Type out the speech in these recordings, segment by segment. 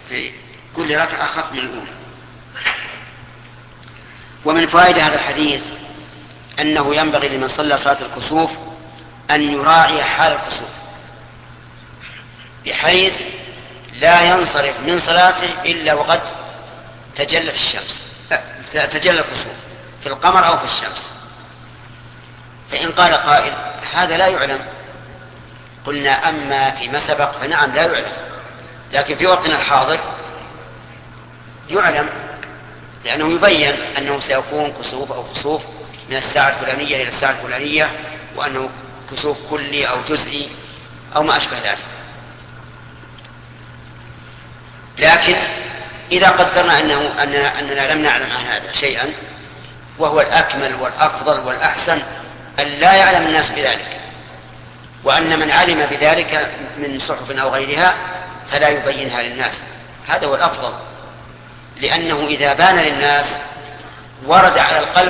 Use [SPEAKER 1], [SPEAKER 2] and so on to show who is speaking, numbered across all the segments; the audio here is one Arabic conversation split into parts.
[SPEAKER 1] في كل ركعة أخف من الأولى. ومن فوائد هذا الحديث أنه ينبغي لمن صلى صلاة الكسوف أن يراعي حال الكسوف، بحيث لا ينصرف من صلاته إلا وقد تجلت الشمس، تجلى الكسوف في القمر أو في الشمس. فإن قال قائل هذا لا يعلم، قلنا أما فيما سبق فنعم لا يعلم، لكن في وقتنا الحاضر يعلم، لأنه يبين أنه سيكون كسوف أو خسوف من الساعة الفلانية إلى الساعة الفلانية، وأنه كسوف كلي أو جزئي أو ما أشبه ذلك. لكن إذا قدرنا أننا لم نعلم عن هذا شيئا، وهو الأكمل والأفضل والأحسن أن لا يعلم الناس بذلك، وأن من علم بذلك من صحف أو غيرها فلا يبينها للناس، هذا هو الأفضل، لأنه إذا بان للناس ورد على القلب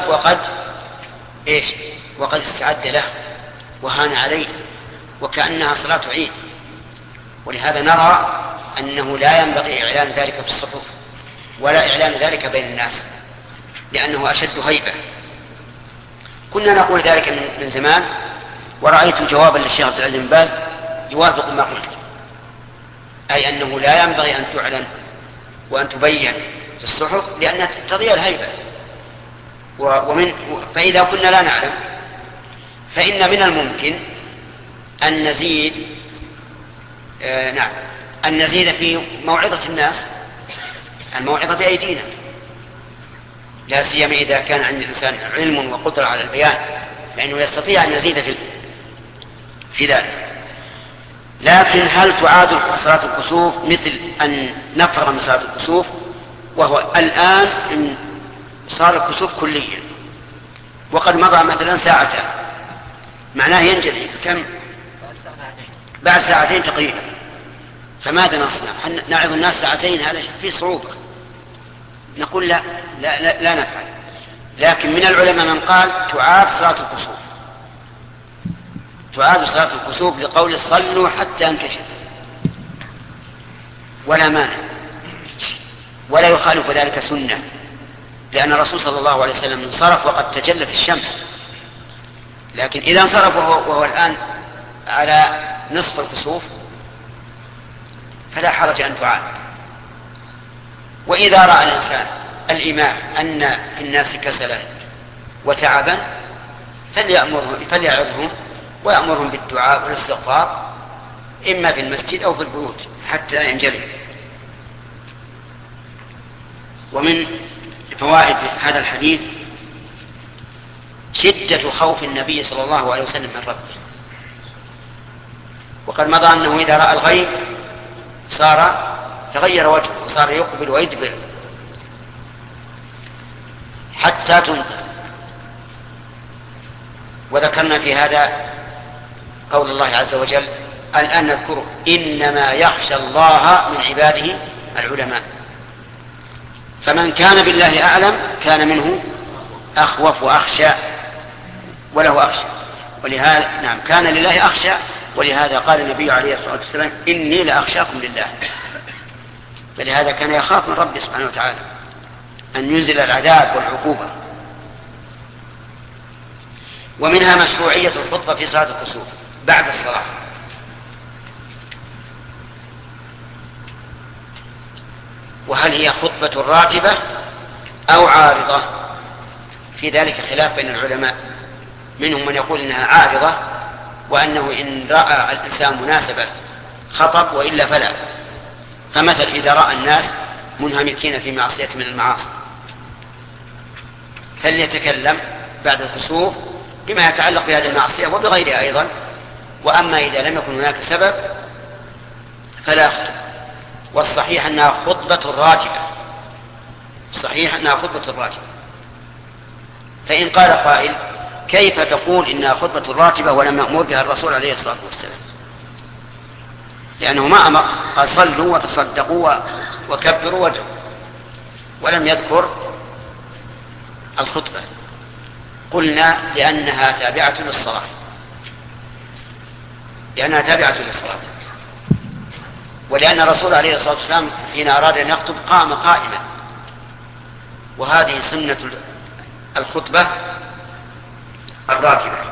[SPEAKER 1] وقد استعد له وهان عليه، وكأنها صلاة عيد. ولهذا نرى أنه لا ينبغي إعلان ذلك في الصحف ولا إعلان ذلك بين الناس، لأنه أشد هيبة. كنا نقول ذلك من زمان، ورأيت جوابا للشيخ عبد العزيز بن باز يوافق ما قلت، أي أنه لا ينبغي أن تعلن وأن تبين في الصحف لأنها تضيع الهيبة. فإذا كنا لا نعلم فإن من الممكن أن نزيد في موعظة الناس، الموعظة بأيدينا، لا سيما إذا كان عند الإنسان علم وقدرة على البيان، لأنه يستطيع أن يزيد في ذلك. لكن هل تعاد صلاة الكسوف مثل أن نفرغ من صلاة الكسوف؟ وهو الآن إن صار الكسوف كليا وقد مضى مثلا ساعتان، معناه ينجلي كم؟ بعد ساعتين تقريبا. فماذا نصنع؟ نعظ الناس ساعتين؟ هذا في صعوبة. نقول لا نفعل. لكن من العلماء من قال تعاد صلاة الكسوف، تعاد صلاة الكسوف لقول صلوا حتى انكشف، ولا مانع، ولا يخالف ذلك سنة، لأن الرسول صلى الله عليه وسلم انصرف وقد تجلت الشمس. لكن إذا انصرف وهو الآن على نصف الكسوف فلا حرج أن تعاد. وإذا رأى الإنسان الإمام أن في الناس كسلا وتعبا فليعظهم ويأمرهم بالدعاء والاستغفار، إما في المسجد أو في البيوت حتى ينجلي. ومن فوائد هذا الحديث شدة خوف النبي صلى الله عليه وسلم من ربه، وقد مضى أنه إذا رأى الغيب تغير وجهه وصار يقبل ويدبر حتى تمطر. وذكرنا في هذا قول الله عز وجل الآن نذكره: إنما يخشى الله من عباده العلماء. فمن كان بالله أعلم كان منه أخوف وأخشى وله أخشى، ولهذا كان لله أخشى، ولهذا قال النبي عليه الصلاة والسلام إني لأخشاكم لله. فلهذا كان يخاف من ربه سبحانه وتعالى أن ينزل العذاب والعقوبة. ومنها مشروعية الخطبة في صلاة الكسوف بعد الصلاة. وهل هي خطبة راتبة أو عارضة؟ في ذلك خلاف بين العلماء، منهم من يقول إنها عارضة، وأنه إن رأى الإنسان مناسبة خطب وإلا فلا. فمثل إذا رأى الناس منهمكين في معصية من المعاصي فليتكلم بعد الكسوف بما يتعلق بهذه المعصية وبغيرها أيضا. وأما إذا لم يكن هناك سبب فلا خطب. والصحيح أنها خطبة راتبة، صحيح أنها خطبة راتبة. فإن قال قائل كيف تقول إنها خطبة راتبة ولم يأمر بها الرسول عليه الصلاة والسلام؟ لأنه ما أمر، قال صلوا وتصدقوا وكبروا وادعوا، ولم يذكر الخطبة. قلنا لأنها تابعة للصلاة، ولأن الرسول عليه الصلاة والسلام حين أراد أن يخطب قام قائما، وهذه سنة الخطبة الراتبة.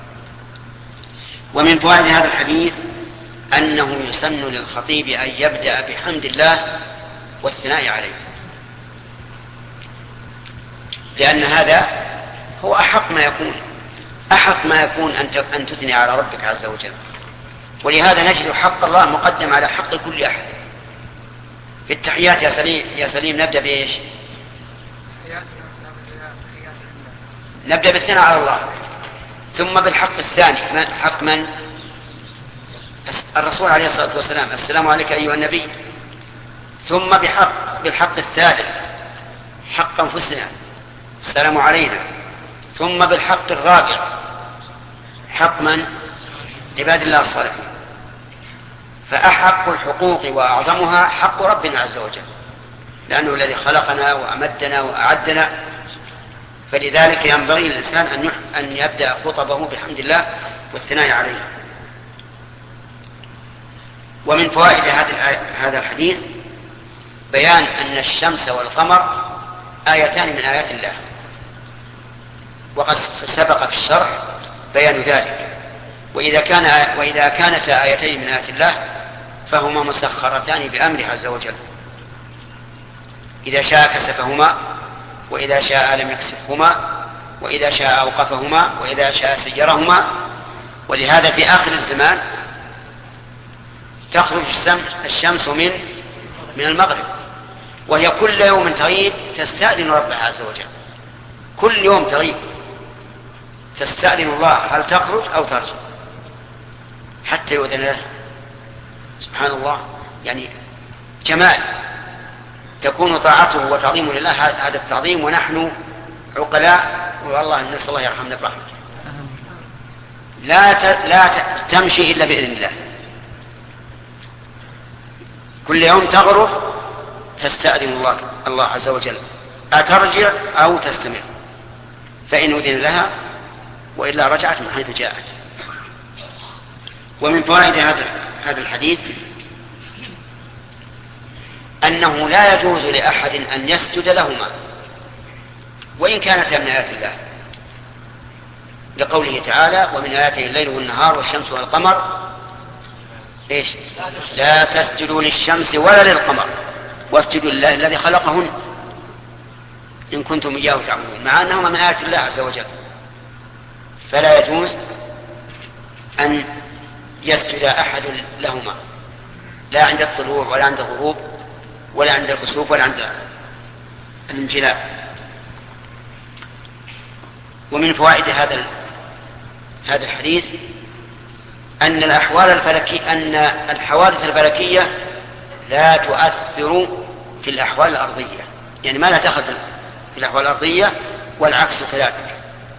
[SPEAKER 1] ومن فوائد هذا الحديث أنه يسن للخطيب أن يبدأ بحمد الله والثناء عليه، لأن هذا هو أحق ما يكون أن تثني على ربك عز وجل. ولهذا نجد حق الله مقدم على حق كل أحد. في التحيات يا سليم نبدأ بإيش؟ نبدأ بالثناء على الله، ثم بالحق الثاني حق من؟ الرسول عليه الصلاة والسلام، السلام عليك أيها النبي. ثم بالحق الثالث حق أنفسنا، السلام علينا. ثم بالحق الرابع حق من؟ عباد الله الصالحين. فأحق الحقوق وأعظمها حق ربنا عز وجل، لأنه الذي خلقنا وأمدنا وأعدنا، فلذلك ينبغي للإنسان أن يبدأ خطبه بحمد الله والثناء عليه. ومن فوائد هذا الحديث بيان أن الشمس والقمر آيتان من آيات الله، وقد سبق في الشرح بيان ذلك. وإذا كانتا آيتين من آيات الله فهما مسخرتان بأمره عز وجل، إذا شاء كسفهما، وإذا شاء لم يكسفهما، وإذا شاء أوقفهما، وإذا شاء سيرهما. ولهذا في آخر الزمان تخرج الشمس من المغرب، وهي كل يوم تغيب تستأذن ربها عز وجل، كل يوم تغيب تستأذن الله هل تخرج أو ترجع حتى يؤذن له. سبحان الله، يعني جمال تكون طاعته وتعظيمه لله هذا التعظيم، ونحن عقلاء، والله نسأل الله يرحمنا برحمته. لا تمشي إلا بإذن الله، كل يوم تغرب تستأذن الله عز وجل أترجع أو تستمر، فإن أذن لها وإلا رجعت من حيث جاءت. ومن فوائد هذا الحديث أنه لا يجوز لأحد أن يسجد لهما وإن كانتا من آيات الله، لقوله تعالى: ومن آياته الليل والنهار والشمس والقمر إيش؟ لا تسجدوا للشمس ولا للقمر واسجدوا لله الذي خلقهن إن كنتم إياه تعبدون، مع أنهما من آيات الله عز وجل. فلا يجوز أن يسجد أحد لهما، لا عند الطلوع ولا عند الغروب ولا عند الكسوف ولا عند الانجلاء. ومن فوائد هذا الحديث أن الحوادث الفلكية لا تؤثر في الأحوال الأرضية، يعني ما لا تأخذ في الأحوال الأرضية، والعكس كذلك.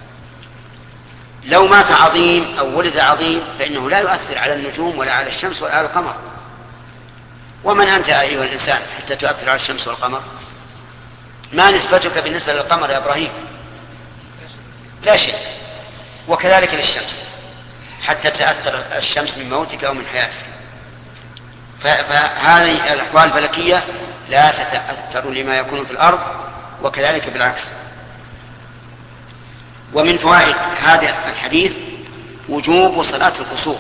[SPEAKER 1] لو مات عظيم أو ولد عظيم فإنه لا يؤثر على النجوم ولا على الشمس ولا على القمر. ومن أنت أيها الإنسان حتى تؤثر على الشمس والقمر؟ ما نسبتك بالنسبة للقمر يا إبراهيم؟ لا شيء. وكذلك للشمس حتى تأثر الشمس من موتك أو من حياتك. فهذه الأحوال الفلكية لا تتأثر لما يكون في الأرض، وكذلك بالعكس. ومن فوائد هذا الحديث وجوب صلاة الكسوف.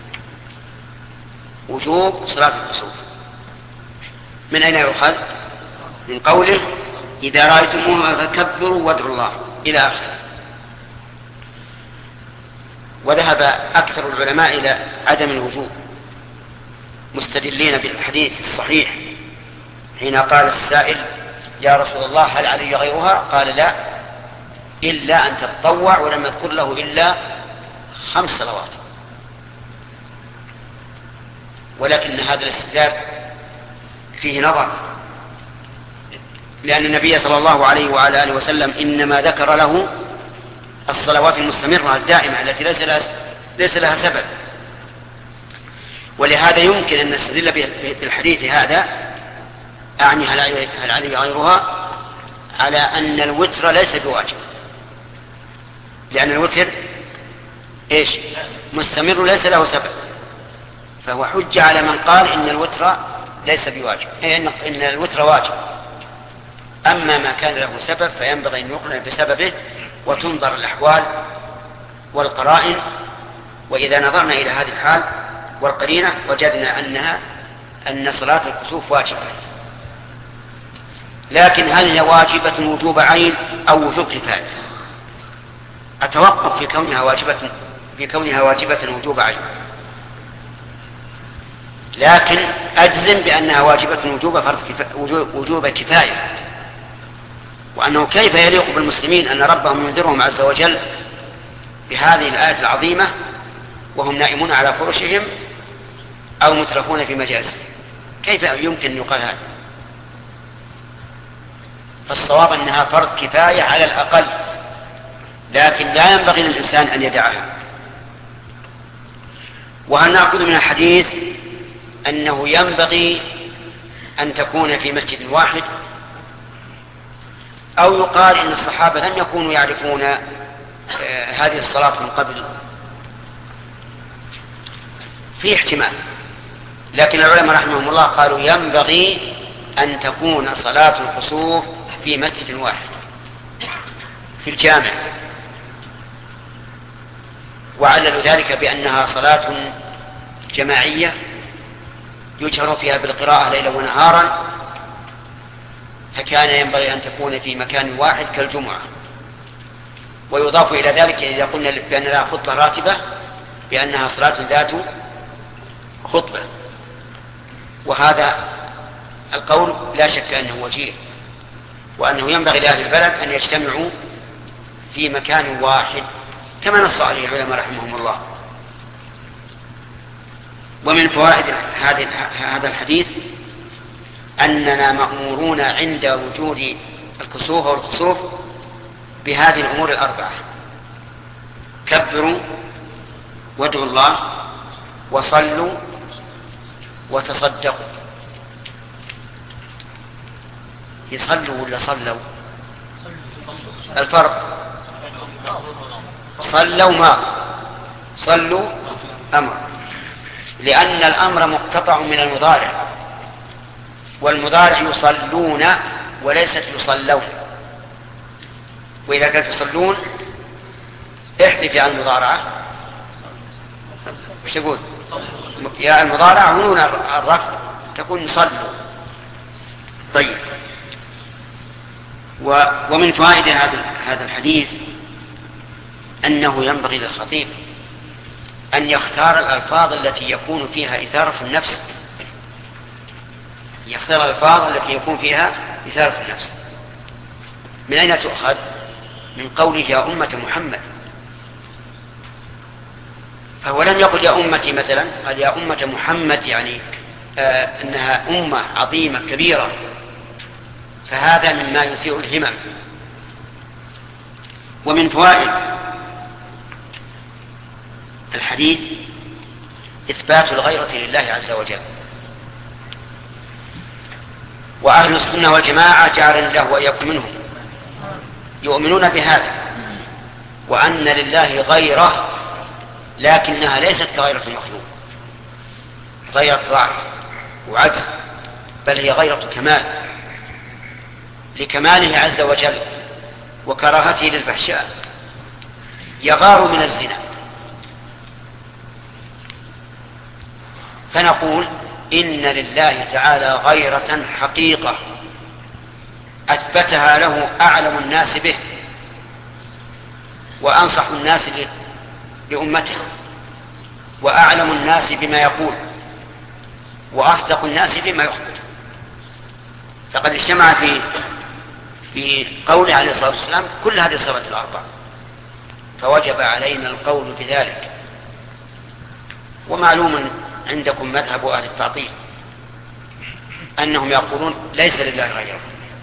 [SPEAKER 1] وجوب صلاة الكسوف من أين يؤخذ؟ من قوله: إذا رأيتموها فكبروا وادعوا الله، إلى آخره. وذهب أكثر العلماء إلى عدم الوجوب، مستدلين بالحديث الصحيح حين قال السائل: يا رسول الله هل علي غيرها؟ قال: لا، إلا أن تتطوع، ولم يذكر له إلا 5 صلوات. ولكن هذا الاستدلال فيه نظر، لأن النبي صلى الله عليه وعلى آله وسلم إنما ذكر له الصلوات المستمرة الدائمة التي ليس لها سبب. ولهذا يمكن أن نستدل بالحديث هذا، أعني هل علي غيرها، على أن الوتر ليس بواجب، لأن الوتر إيش؟ مستمر ليس له سبب. فهو حجة على من قال إن الوتر ليس بواجب، إن الوتر واجب. أما ما كان له سبب فينبغي أن يقرن بسببه وتنظر الأحوال والقرائن، وإذا نظرنا إلى هذه الحال والقرينة وجدنا أن صلاة الكسوف واجبة. لكن هل هي واجبة وجوب عين أو وجوب كفاية؟ أتوقف في كونها واجبة وجوب عين، لكن أجزم بأنها واجبة وجوب كفاية، وأنه كيف يليق بالمسلمين أن ربهم ينذرهم عز وجل بهذه الآية العظيمة وهم نائمون على فرشهم أو مترفون في مجازهم، كيف يمكن أن يقال هذا؟ فالصواب أنها فرض كفاية على الأقل، لكن لا ينبغي للإنسان أن يدعها. وهل نأخذ من الحديث أنه ينبغي أن تكون في مسجد واحد، أو يقال إن الصحابة لم يكونوا يعرفون هذه الصلاة من قبل؟ في احتمال، لكن العلماء رحمهم الله قالوا ينبغي أن تكون صلاة الكسوف في مسجد واحد في الجامع، وعللوا ذلك بأنها صلاة جماعية يجهر فيها بالقراءة ليلا ونهارا، فكان ينبغي أن تكون في مكان واحد كالجمعة. ويضاف إلى ذلك إذا قلنا بأن لها خطبة راتبة بأنها صلاة ذات خطبة، وهذا القول لا شك أنه وجيه، وأنه ينبغي لأهل البلد أن يجتمعوا في مكان واحد كما نص عليه العلماء رحمهم الله. ومن فوائد هذا الحديث أننا مأمورون عند وجود الكسوف والخسوف بهذه الأمور الأربعة: كبروا وادعوا الله وصلوا وتصدقوا. يصلوا ولا صلوا؟ الفرق صلوا ما صلوا أمر، لأن الأمر مقتطع من المضارع، والمضارع يصلون وليست يصلون. وإذا كانت يصلون احذف عن المضارعة، وش تقول؟ يا المضارعة هنون الرفع تكون يصلوا. طيب، ومن فوائد هذا الحديث أنه ينبغي للخطيب أن يختار الألفاظ التي يكون فيها إثارة النفس، يختار الألفاظ التي يكون فيها إثارة النفس. من أين تؤخذ؟ من قوله يا أمة محمد، فهو لم يقل يا أمتي مثلا، قال يا أمة محمد، يعني أنها أمة عظيمة كبيرة، فهذا مما يثير الهمم. ومن فوائد الحديث إثبات الغيرة لله عز وجل، وأهل السنة والجماعة جعلنا الله وإياكم منهم يؤمنون بهذا، وأن لله غيرة لكنها ليست كغيرة المخلوق، غيرة ضعف وعجز، بل هي غيرة كمال، لكماله عز وجل وكراهته للفحشاء. يغار من الزنا، فنقول إن لله تعالى غيرة حقيقة أثبتها له أعلم الناس به وأنصح الناس لأمته وأعلم الناس بما يقول وأصدق الناس بما يخبر. فقد اجتمع في قوله عليه الصلاة والسلام كل هذه الصفات الأربع، فوجب علينا القول بذلك. ومعلوم عندكم مذهب أهل التعطيل أنهم يقولون ليس لله غيره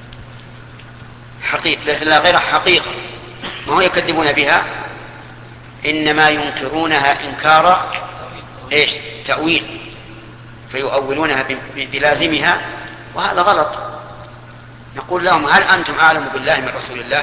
[SPEAKER 1] حقيقة، ليس لله غيره حقيقة، ما هو يكذبون بها، إنما ينكرونها إنكار تأويل، فيؤولونها بلازمها، وهذا غلط. نقول لهم هل أنتم أعلم بالله من رسول الله؟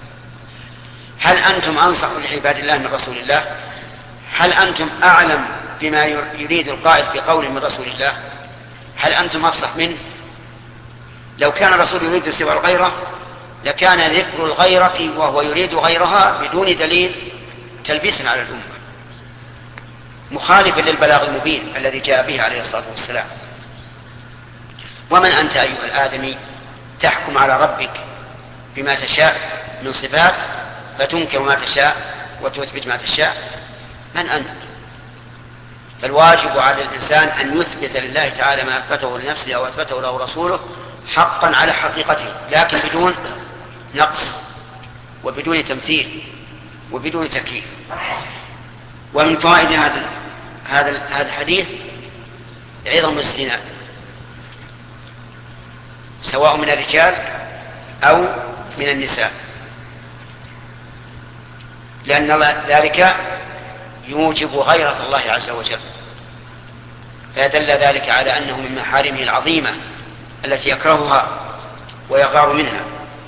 [SPEAKER 1] هل أنتم أنصح لعباد الله من رسول الله؟ هل أنتم أعلم بما يريد القائل في قوله من رسول الله؟ هل أنتم أفصح منه؟ لو كان الرسول يريد سوى الغيرة لكان ذكر الغيرة وهو يريد غيرها بدون دليل تلبيسا على الأمة، مخالفا للبلاغ المبين الذي جاء به عليه الصلاة والسلام. ومن أنت أيها الآدمي تحكم على ربك بما تشاء من صفات فتنكر ما تشاء وتثبت ما تشاء؟ من أنت؟ فالواجب على الإنسان أن يثبت لله تعالى ما أثبته لنفسه أو أثبته له رسوله حقا على حقيقته، لكن بدون نقص وبدون تمثيل وبدون تكييف. ومن فوائد هذا الحديث عظم الزنا سواء من الرجال أو من النساء، لأن ذلك يوجب غيرة الله عز وجل، فيدل ذلك على أنه من محارمه العظيمة التي يكرهها ويغار منها.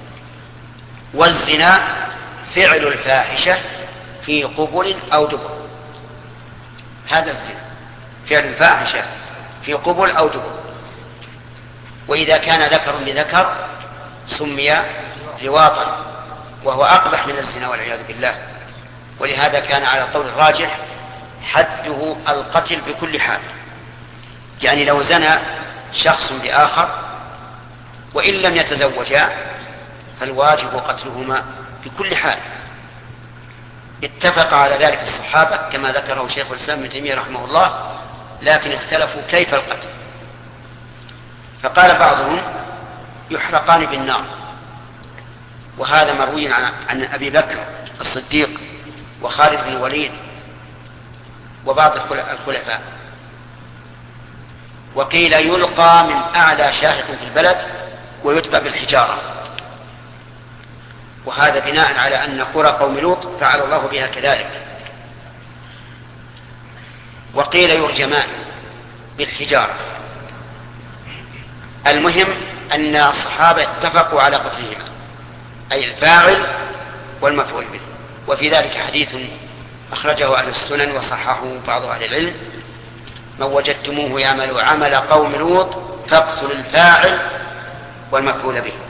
[SPEAKER 1] والزنا فعل الفاحشة في قبل أو دبر، هذا الزنا فعل الفاحشة في قبل أو دبر، وإذا كان ذكر بذكر سمي لواطا وهو أقبح من الزنا والعياذ بالله. ولهذا كان على القول الراجح حده القتل بكل حال، يعني لو زنى شخص بآخر وإن لم يتزوجا فالواجب قتلهما بكل حال. اتفق على ذلك الصحابة كما ذكره شيخ الإسلام ابن تيمية رحمه الله، لكن اختلفوا كيف القتل، فقال بعضهم يحرقان بالنار، وهذا مروي عن أبي بكر الصديق وخالد بن الوليد وبعض الخلفاء. وقيل يلقى من أعلى شاهق في البلد ويتبع بالحجارة، وهذا بناء على أن قرى قوم لوط فعل الله بها كذلك. وقيل يرجمان بالحجارة. المهم أن الصحابة اتفقوا على قتلهما، أي الفاعل والمفعول به. وفي ذلك حديث أخرجه أهل السنن وصححه بعض أهل العلم: من وجدتموه يعمل عمل قوم لوط فاقتلوا الفاعل والمفعول به.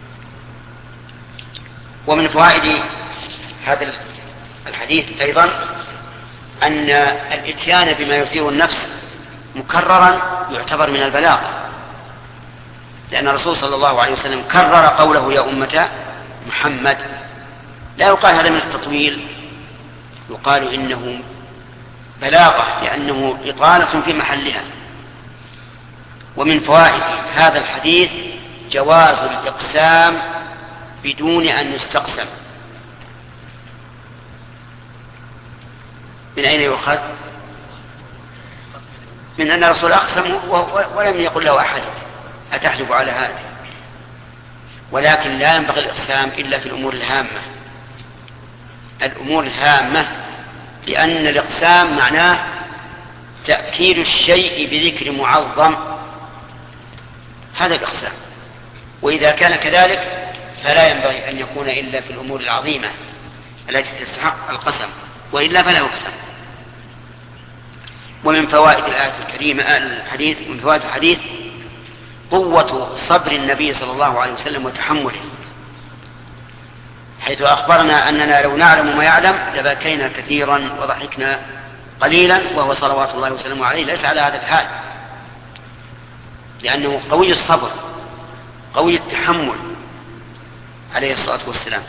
[SPEAKER 1] ومن فوائد هذا الحديث أيضا أن الإتيان بما يثير النفس مكررا يعتبر من البلاغ، لأن الرسول صلى الله عليه وسلم كرر قوله يا أمة محمد. لا يقال هذا من التطويل، يقال إنه بلاغة لأنه إطالة في محلها. ومن فوائد هذا الحديث جواز الإقسام بدون أن يستقسم. من أين يؤخذ؟ من أن الرسول أقسم ولم يقل له أحد أتحجب على هذا. ولكن لا ينبغي الإقسام إلا في الأمور الهامة، الأمور الهامة، لأن الإقسام معناه تأكيد الشيء بذكر معظم، هذا الإقسام. وإذا كان كذلك فلا ينبغي أن يكون إلا في الأمور العظيمة التي تستحق القسم، وإلا فلا يقسم. ومن فوائد الآية الكريمة الحديث، من فوائد الحديث قوة صبر النبي صلى الله عليه وسلم وتحمله، حيث أخبرنا أننا لو نعلم ما يعلم لبكينا كثيرا وضحكنا قليلا، وهو صلوات الله وسلامه عليه ليس على هذا الحال، لأنه قوي الصبر قوي التحمل عليه الصلاة والسلام.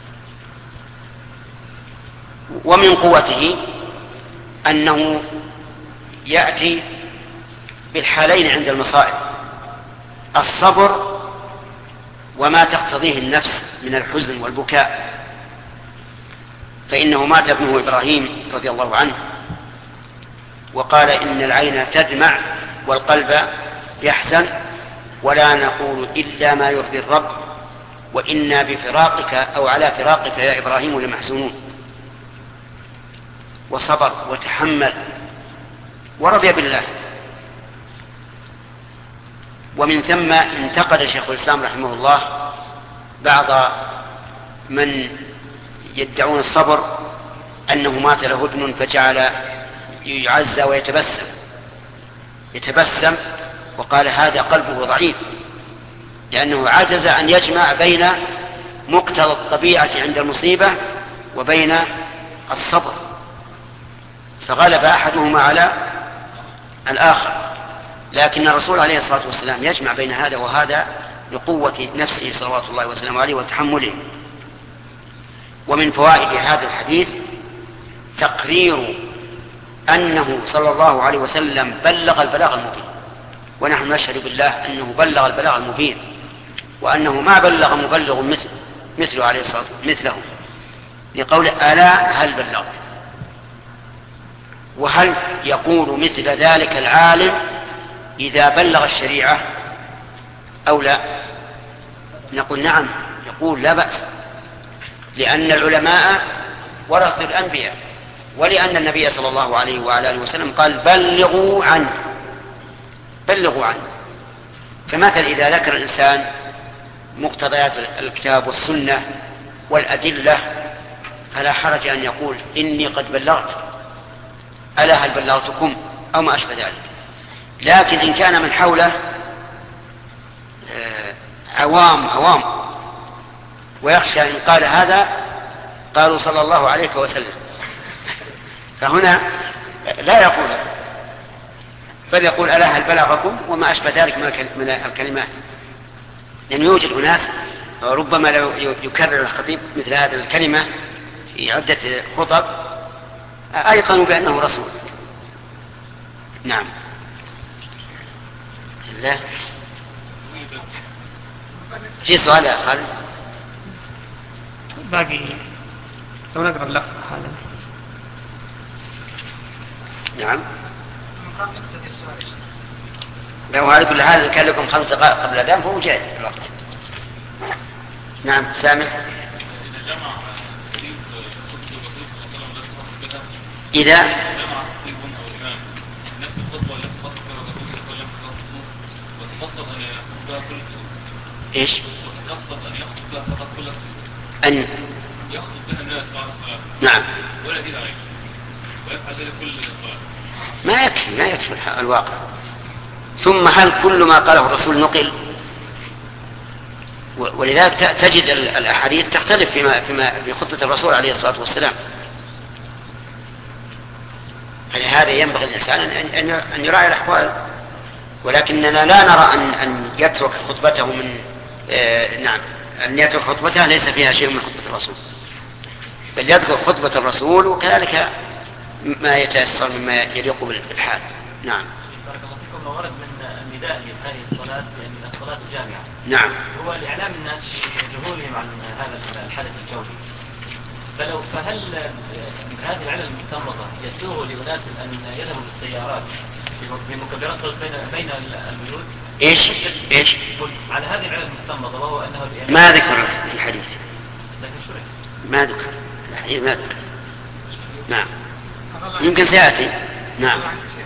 [SPEAKER 1] ومن قوته أنه يأتي بالحالين عند المصائب: الصبر وما تقتضيه النفس من الحزن والبكاء. فإنه مات ابنه إبراهيم رضي الله عنه وقال إن العين تدمع والقلب يحزن ولا نقول إلا ما يرضي الرب وإنا بفراقك أو على فراقك يا إبراهيم لمحزونون. وصبر وتحمل ورضي بالله. ومن ثم انتقد شيخ الإسلام رحمه الله بعض من يدعون الصبر أنه مات له ابن فجعل يعزى يتبسم، وقال هذا قلبه ضعيف، لأنه عجز أن يجمع بين مقتضى الطبيعة عند المصيبة وبين الصبر، فغلب أحدهما على الآخر. لكن الرسول عليه الصلاة والسلام يجمع بين هذا وهذا لقوة نفسه صلوات الله وسلامه عليه وتحمله. ومن فوائد هذا الحديث تقرير أنه صلى الله عليه وسلم بلغ البلاغ المبين، ونحن نشهد بالله أنه بلغ البلاغ المبين، وأنه ما بلغ مبلغ مثله عليه الصلاة والسلام مثله، لقول ألا هل بلغت. وهل يقول مثل ذلك العالم إذا بلغ الشريعة أو لا؟ نقول نعم، يقول لا بأس، لأن العلماء ورثوا الأنبياء، ولأن النبي صلى الله عليه وعلى آله وسلم قال بلغوا عنه. فمثل إذا ذكر الإنسان مقتضيات الكتاب والسنة والأدلة فلا حرج أن يقول إني قد بلغت، ألا هل بلغتكم أو ما أشبه ذلك. لكن إن كان من حوله عوام ويخشى إن قال هذا قالوا صلى الله عليه وسلم، فهنا لا يقول، بل يقول ألا هل بلغكم وما أشبه ذلك من الكلمات. لأن يوجد أناس ربما لو يكرر الخطيب مثل هذه الكلمة في عدة خطب أيقنوا بأنه رسول. نعم. لا في سؤال يا خالد؟
[SPEAKER 2] باقي لو نقرأ اللفظ هذا.
[SPEAKER 1] نعم. لو هذا كل هذا كان لكم 5 دقائق قبل الأذان فهو جاهز الوقت. نعم سامع. إذا جمع خطيب أو إمام نفس الخطبة التي خطب فيها الرسول صلى الله عليه وسلم وتقصد أن يأخذ بها كل إيش؟ وتقصد أن يأخذ بها فقط كل أن يأخذ بها الناس بعد الصلاة. نعم. ولا دين عليه ويفعل ذلك كل صلاة. ما يكفي الواقع. ثم هل كل ما قاله الرسول نقل؟ ولذلك تجد الأحاديث تختلف فيما في خطبة الرسول عليه الصلاة والسلام. فلهذا ينبغي الإنسان أن يراعي الأحوال، ولكننا لا نرى أن يترك خطبته نعم أن يترك خطبته ليس فيها شيء من خطبة الرسول، بل يذكر خطبة الرسول وكذلك ما يتيسر مما يليق بالحال. نعم.
[SPEAKER 3] بارك الله فيكم. ورد من النداء لهذه الصلاة بأن الصلاة جامعة.
[SPEAKER 1] نعم.
[SPEAKER 3] هو لإعلام الناس جهولهم عن هذا الحدث الجوي. فهل هذه العلل المستنبطة يسوغ لأناس أن يذهبوا بالسيارات بمكبرات صوت بين البيوت؟
[SPEAKER 1] إيش؟
[SPEAKER 3] على هذه العلل المستنبطة، وهو أنه
[SPEAKER 1] ما ذكر في الحديث.
[SPEAKER 3] لكن شرع.
[SPEAKER 1] ما ذكر الحديث ما ذكر. نعم. يمكن سيأتي. نعم.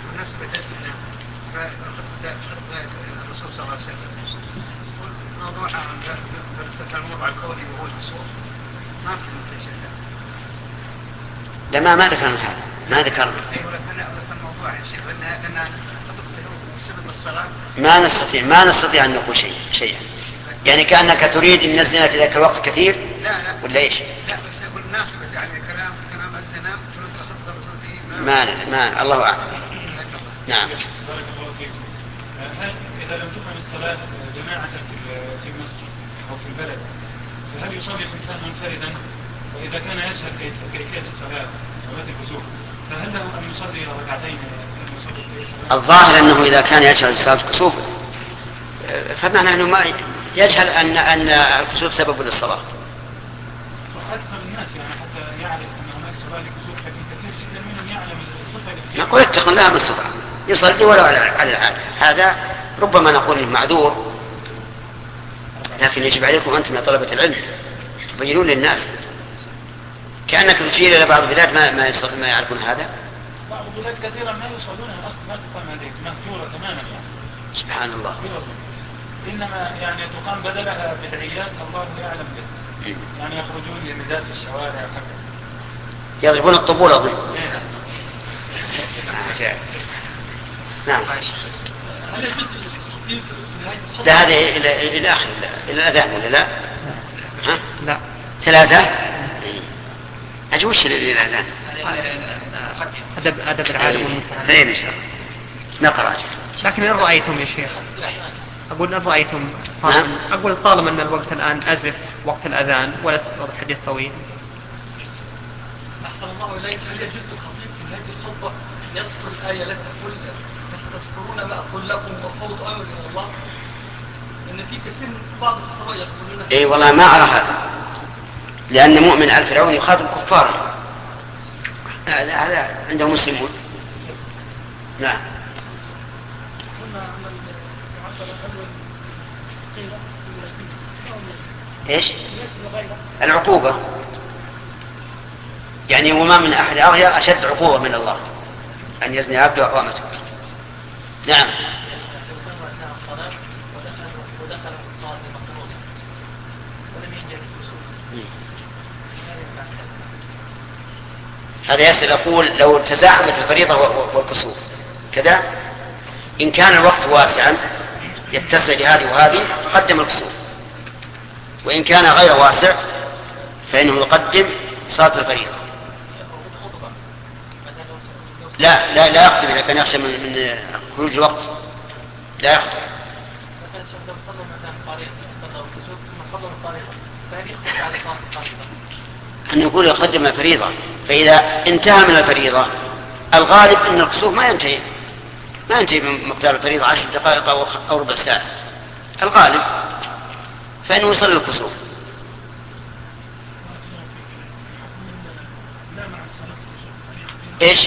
[SPEAKER 4] الرسول صلى الله عليه وسلم موضوع الموضوع الكوني وهو الكسوف ما في شيء.
[SPEAKER 1] لا ما ذكرنا هذا، ما ذكرنا.
[SPEAKER 4] أيوة الموضوع يا شيخ لأن سبب الصلاة
[SPEAKER 1] ما نستطيع أن نقول شيئا. يعني كأنك تريد أن الزنا في ذاك الوقت كثير.
[SPEAKER 4] لا
[SPEAKER 1] ولا إيش؟
[SPEAKER 4] لا بس أقول ناسبة يعني كلام الزنا
[SPEAKER 1] ما الله أعلم. نعم.
[SPEAKER 5] بارك الله فيكم. هل إذا لم تقم الصلاة جماعة في مصر أو في البلد فهل يصلي الإنسان منفردا؟ وإذا كان يجهل كيفية صلاة الكسوف فهل له أن يصلي ركعتين؟
[SPEAKER 1] الظاهر أنه إذا كان يجهل صلاة الكسوف فمعنى أنه ما يجهل أن الكسوف سبب للصلاة.
[SPEAKER 5] أكثر الناس يعني حتى يعرف أن هناك صلاة الكسوف، لكن كثير جدا منهم يعلم الصفة.
[SPEAKER 1] نقول اتق الله ما استطاع يصلي ولو على العادة. هذا ربما نقول معذور، لكن يجب عليكم أنتم يا طلبة العلم تبينون للناس. كأنك تشير إلى بعض البلاد ما يعرفون هذا.
[SPEAKER 5] بعض البلاد كثيرا ما يصلون أصلا ما تقام هذه مهجورة تماما يعني.
[SPEAKER 1] سبحان الله.
[SPEAKER 5] إنما يعني تقام بدلها بدعيات الله يعلم به. يعني يخرجون لنداء في الشوارع وكذا.
[SPEAKER 1] يضربون الطبول أظن. نعم. لا هذا إلى آخر إلى الأذان ولا لا؟ ها؟
[SPEAKER 2] لا
[SPEAKER 1] 3 أجوش إلى الأذان.
[SPEAKER 2] أدب العالم والمتعلم.
[SPEAKER 1] خير إن شاء الله نقرأ.
[SPEAKER 2] لكن إن رأيتم يا شيخ، أقول إن رأيتم أقول طالما أن الوقت الآن أزف وقت الأذان ولا حديث طويل.
[SPEAKER 5] أحسن الله إليك. هل يجوز الخطيب في هذه الخطبة يذكر الآية التي تقول فستذكرون ما أقول لكم وفوض أمر إلى الله؟ إن في كثير من بعض الخطباء يقولون
[SPEAKER 1] إيه والله ما أرى هذا، لأن مؤمن على فرعون يخاطب كفار، هذا عنده مسلمون. نعم. إيش العقوبة؟ يعني وما من أحد أغير أشد عقوبة من الله أن يزني عبده أقوامته. نعم. هذا يسأل يقول لو تزاحمت الفريضة والكسوف كذا، إن كان الوقت واسعا يتسع لهذه وهذه قدم الكسوف، وإن كان غير واسع فإنه يقدم صلاة الفريضة. لا يخطب إذا كان يخشى من خروج الوقت لا يخطب. أن يقول يقدم الفريضة، فإذا انتهى من الفريضة الغالب أن الكسوف ما ينتهي بمقدار الفريضة 10 دقائق أو ربع ساعة الغالب، فإنه يصل الكسوف. إيش؟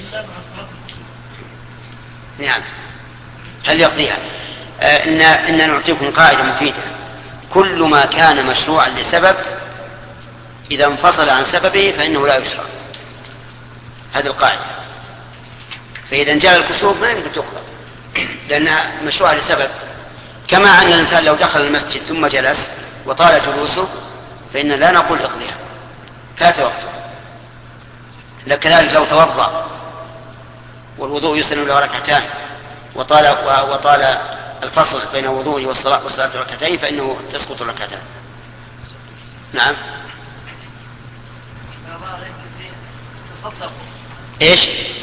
[SPEAKER 1] نعم. هل يقضيها؟ إن نعطيكم قاعدة مفيدة: كل ما كان مشروعا لسبب إذا انفصل عن سببه فإنه لا يشرع. هذه القاعدة. فإذا جاء الكسوف ما يمكن تقضى لأنها مشروعة لسبب، كما أن الإنسان لو دخل المسجد ثم جلس وطال جلوسه فإن لا نقول اقضيها فات وقته. لكذلك لو توضأ والوضوء يسن له ركعتان وطال الفصل بين وضوءه والصلاة ركعتين فإنه تسقط الركعتان. نعم. ايش؟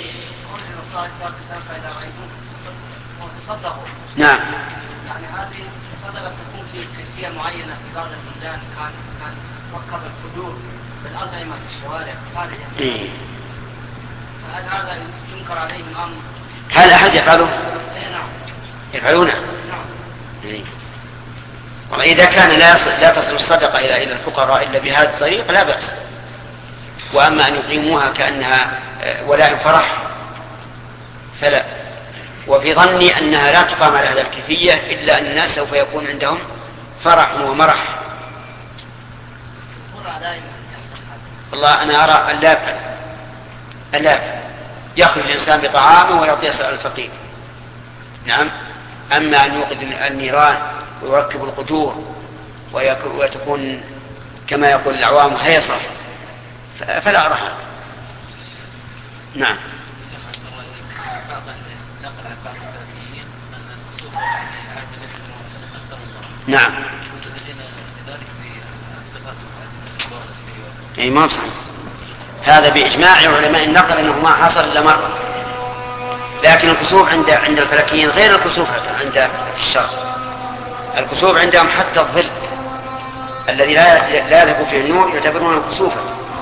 [SPEAKER 1] نعم.
[SPEAKER 4] يعني هذه الصدقة تكون في كيفية معينة في بعض البلدان كان ركب الحدود بالأطعمة في الشوارع خارجا. فهل هذا ينكر عليه الإمام؟
[SPEAKER 1] هل أحد يفعله؟
[SPEAKER 4] نعم.
[SPEAKER 1] يفعلونه؟
[SPEAKER 4] نعم.
[SPEAKER 1] والله إذا كان لا تصل الصدقة إلى الفقراء إلا بهذا الطريق لا بأس. وأما أن يقيموها كأنها ولاء فرح فلا. وفي ظني أنها لا تقام على هذا الكيفية إلا أن الناس سوف يكون عندهم فرح ومرح. والله أنا أرى اللاب يأخذ الإنسان بطعامه ويعطيه الفقير. نعم. أما أن يوقد النيران ويركب القدور وتكون كما يقول العوام هيصة فلا أرى. نعم. نعم. أي ما صح. هذا بإجماع علماء النقل أنه ما حصل إلا مرة، لكن الكسوف عند الفلكيين غير الكسوف عند الشرق. الكسوف عندهم حتى الظل الذي لا يذهب فيه النور يعتبرونه كسوفا.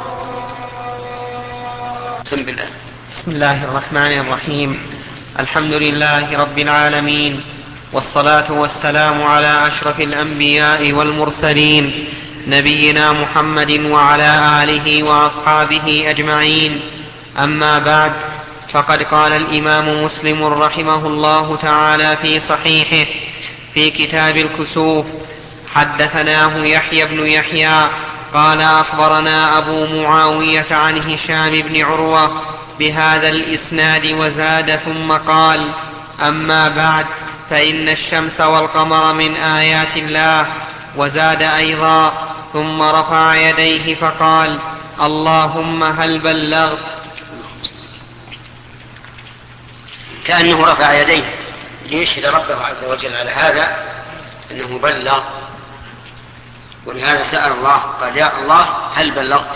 [SPEAKER 2] بسم الله الرحمن الرحيم. الحمد لله رب العالمين، والصلاة والسلام على أشرف الأنبياء والمرسلين نبينا محمد وعلى آله وأصحابه أجمعين. أما بعد، فقد قال الإمام مسلم رحمه الله تعالى في صحيحه في كتاب الكسوف: حدثناه يحيى بن يحيى قال أخبرنا أبو معاوية عن هشام بن عروة بهذا الإسناد وزاد ثم قال: أما بعد، فإن الشمس والقمر من آيات الله. وزاد أيضا: ثم رفع يديه فقال: اللهم هل بلغت.
[SPEAKER 1] كأنه رفع يديه ليشهد ربه عز وجل على هذا أنه بلغ، ولهذا سأل الله قال يا الله هل بلغت؟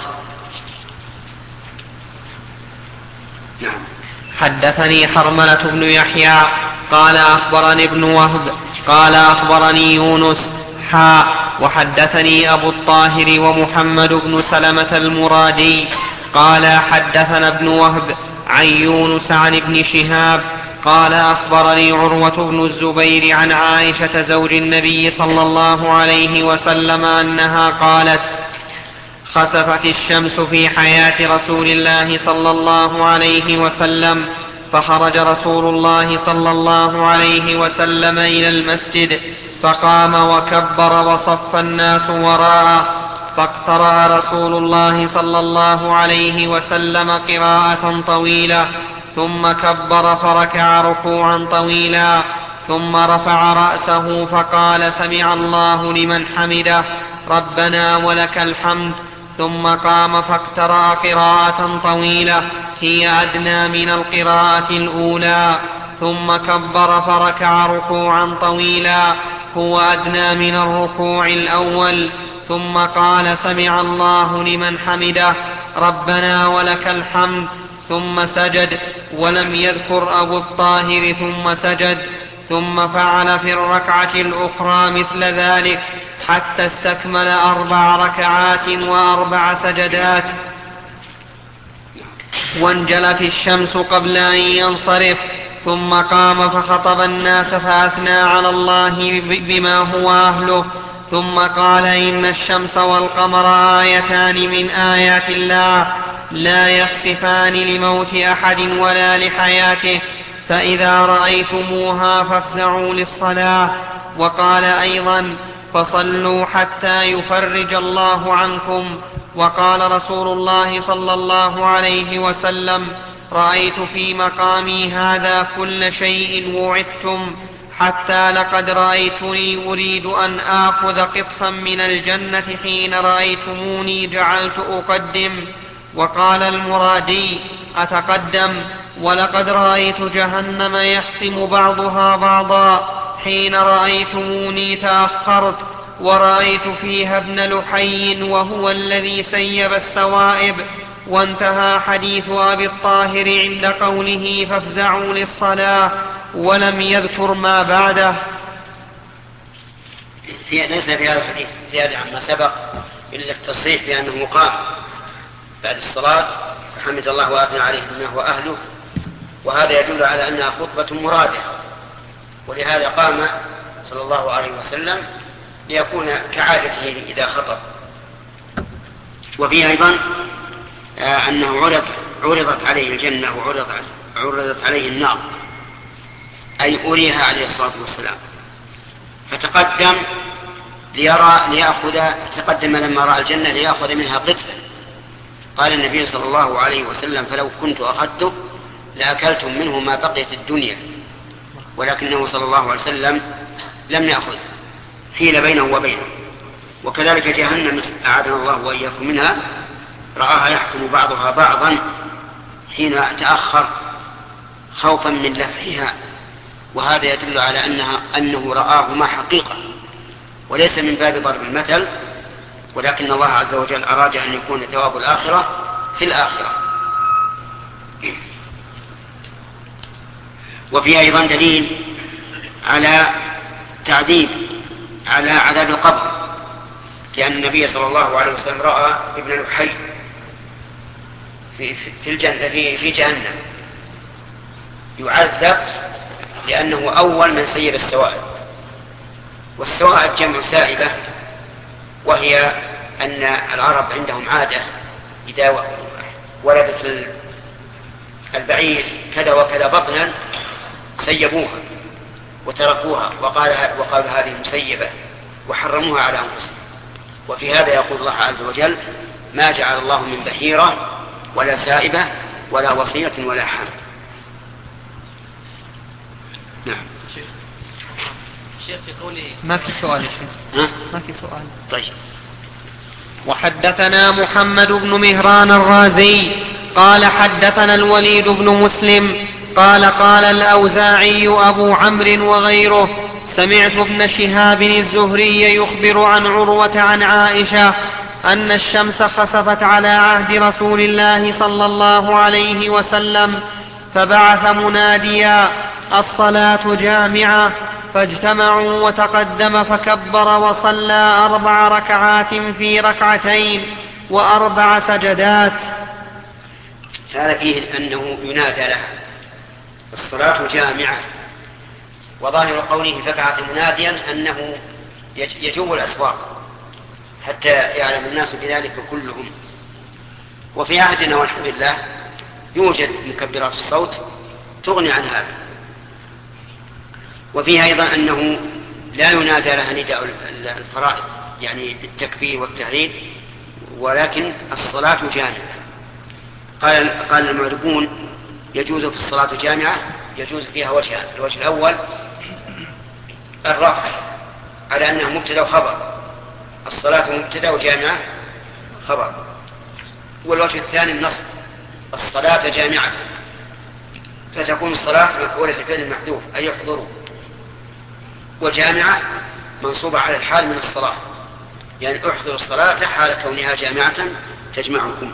[SPEAKER 1] نعم.
[SPEAKER 2] حدثني حرملة بن يحيى قال أخبرني ابن وهب قال أخبرني يونس وحدثني أبو الطاهر ومحمد بن سلمة المرادي قال حدثنا ابن وهب عن يونس عن ابن شهاب قال أخبرني عروة بن الزبير عن عائشة زوج النبي صلى الله عليه وسلم أنها قالت خسفت الشمس في حياة رسول الله صلى الله عليه وسلم فخرج رسول الله صلى الله عليه وسلم إلى المسجد فقام وكبر وصف الناس وراءه فاقترأ رسول الله صلى الله عليه وسلم قراءة طويلة ثم كبر فركع ركوعا طويلا ثم رفع رأسه فقال سمع الله لمن حمده ربنا ولك الحمد ثم قام فاقترأ قراءة طويلة هي أدنى من القراءة الأولى ثم كبر فركع ركوعا طويلا هو أدنى من الركوع الأول ثم قال سمع الله لمن حمده ربنا ولك الحمد ثم سجد ولم يذكر أبو الطاهر ثم سجد ثم فعل في الركعة الأخرى مثل ذلك حتى استكمل 4 ركعات و4 سجدات وانجلت الشمس قبل أن ينصرف ثم قام فخطب الناس فأثنى على الله بما هو أهله ثم قال إن الشمس والقمر آيتان من آيات الله لا يخسفان لموت أحد ولا لحياته فإذا رأيتموها فافزعوا للصلاة وقال أيضا فصلوا حتى يفرج الله عنكم وقال رسول الله صلى الله عليه وسلم رأيت في مقامي هذا كل شيء وعدتم حتى لقد رأيتني أريد أن آخذ قطفا من الجنة حين رأيتموني جعلت أقدم وقال المرادي أتقدم ولقد رأيت جهنم يحسم بعضها بعضا حين رأيتموني تأخرت ورأيت فيها ابن لحي وهو الذي سيب السوائب وانتهى حديث أبي الطاهر عند قوله فافزعوا للصلاة ولم يذكر ما بعده.
[SPEAKER 1] ليس في هذا الحديث زيادة عما سبق إلا التصريح بأنه قام بعد الصلاة فحمد الله وأثنى عليه بما هو أهله وهذا يدل على أنها خطبة مرادة ولهذا قام صلى الله عليه وسلم ليكون كعادته إذا خطب. وفيه أيضا أنه عرضت عليه الجنة وعرضت عليه النار أي أريها عليه الصلاة والسلام فتقدم تقدم لما رأى الجنة ليأخذ منها قطفا. قال النبي صلى الله عليه وسلم فلو كنت أخذته لأكلتم منه ما بقيت الدنيا ولكنه صلى الله عليه وسلم لم يأخذ حيل بينه وبينه. وكذلك جهنم أعاذنا الله وإياكم منها رآها يحكم بعضها بعضا حين تأخر خوفا من لفحها وهذا يدل على أنه رآهما حقيقة وليس من باب ضرب المثل ولكن الله عز وجل أراد أن يكون ثواب الآخرة في الآخرة. وفي أيضا دليل على عذاب القبر لأن النبي صلى الله عليه وسلم رأى ابن لحي في الجنة في جهنم يعذب لأنه أول من سيب السوائب والسوائب جمع سائبة وهي أن العرب عندهم عادة إذا ولدت البعير كذا وكذا بطنا سيبوها وتركوها وقالوا هذه مسيبة وحرموها على أنفسهم. وفي هذا يقول الله عز وجل ما جعل الله من بحيرة ولا سائبة ولا وصية ولا حام. نعم
[SPEAKER 3] شيخ في قوله
[SPEAKER 2] ما في سؤال يا شيخ ما في سؤال.
[SPEAKER 1] طيب.
[SPEAKER 2] وحدثنا محمد بن مهران الرازي قال حدثنا الوليد بن مسلم قال قال الأوزاعي أبو عمرو وغيره سمعت ابن شهاب الزهري يخبر عن عروة عن عائشة أن الشمس خسفت على عهد رسول الله صلى الله عليه وسلم فبعث مناديا الصلاة جامعة فاجتمعوا وتقدم فكبر وصلى 4 ركعات في ركعتين و4 سجدات.
[SPEAKER 1] هذا فيه أنه ينادى لها الصلاة جامعة، وظاهر قوله فبعث مناديا أنه يجوب الأسواق حتى يعلم الناس بذلك كلهم. وفي عهدنا والحمد لله يوجد مكبرات الصوت تغني عن هذا. وفيها أيضا أنه لا ينادى لها نداء الفرائض يعني التكبير والتهليل، ولكن الصلاة جامعة. قال المعربون يجوز في الصلاة جامعة يجوز فيها وجهان. الوجه الأول الرفع على أنها مبتدأ وخبر، الصلاة مبتدأ وجامعة خبر. والوجه الثاني النصب الصلاة جامعة، فتكون الصلاة مفعولة لفعل المحذوف أي يحضروا، وجامعة منصوبة على الحال من الصلاة يعني احضروا الصلاة حال كونها جامعة تجمعكم.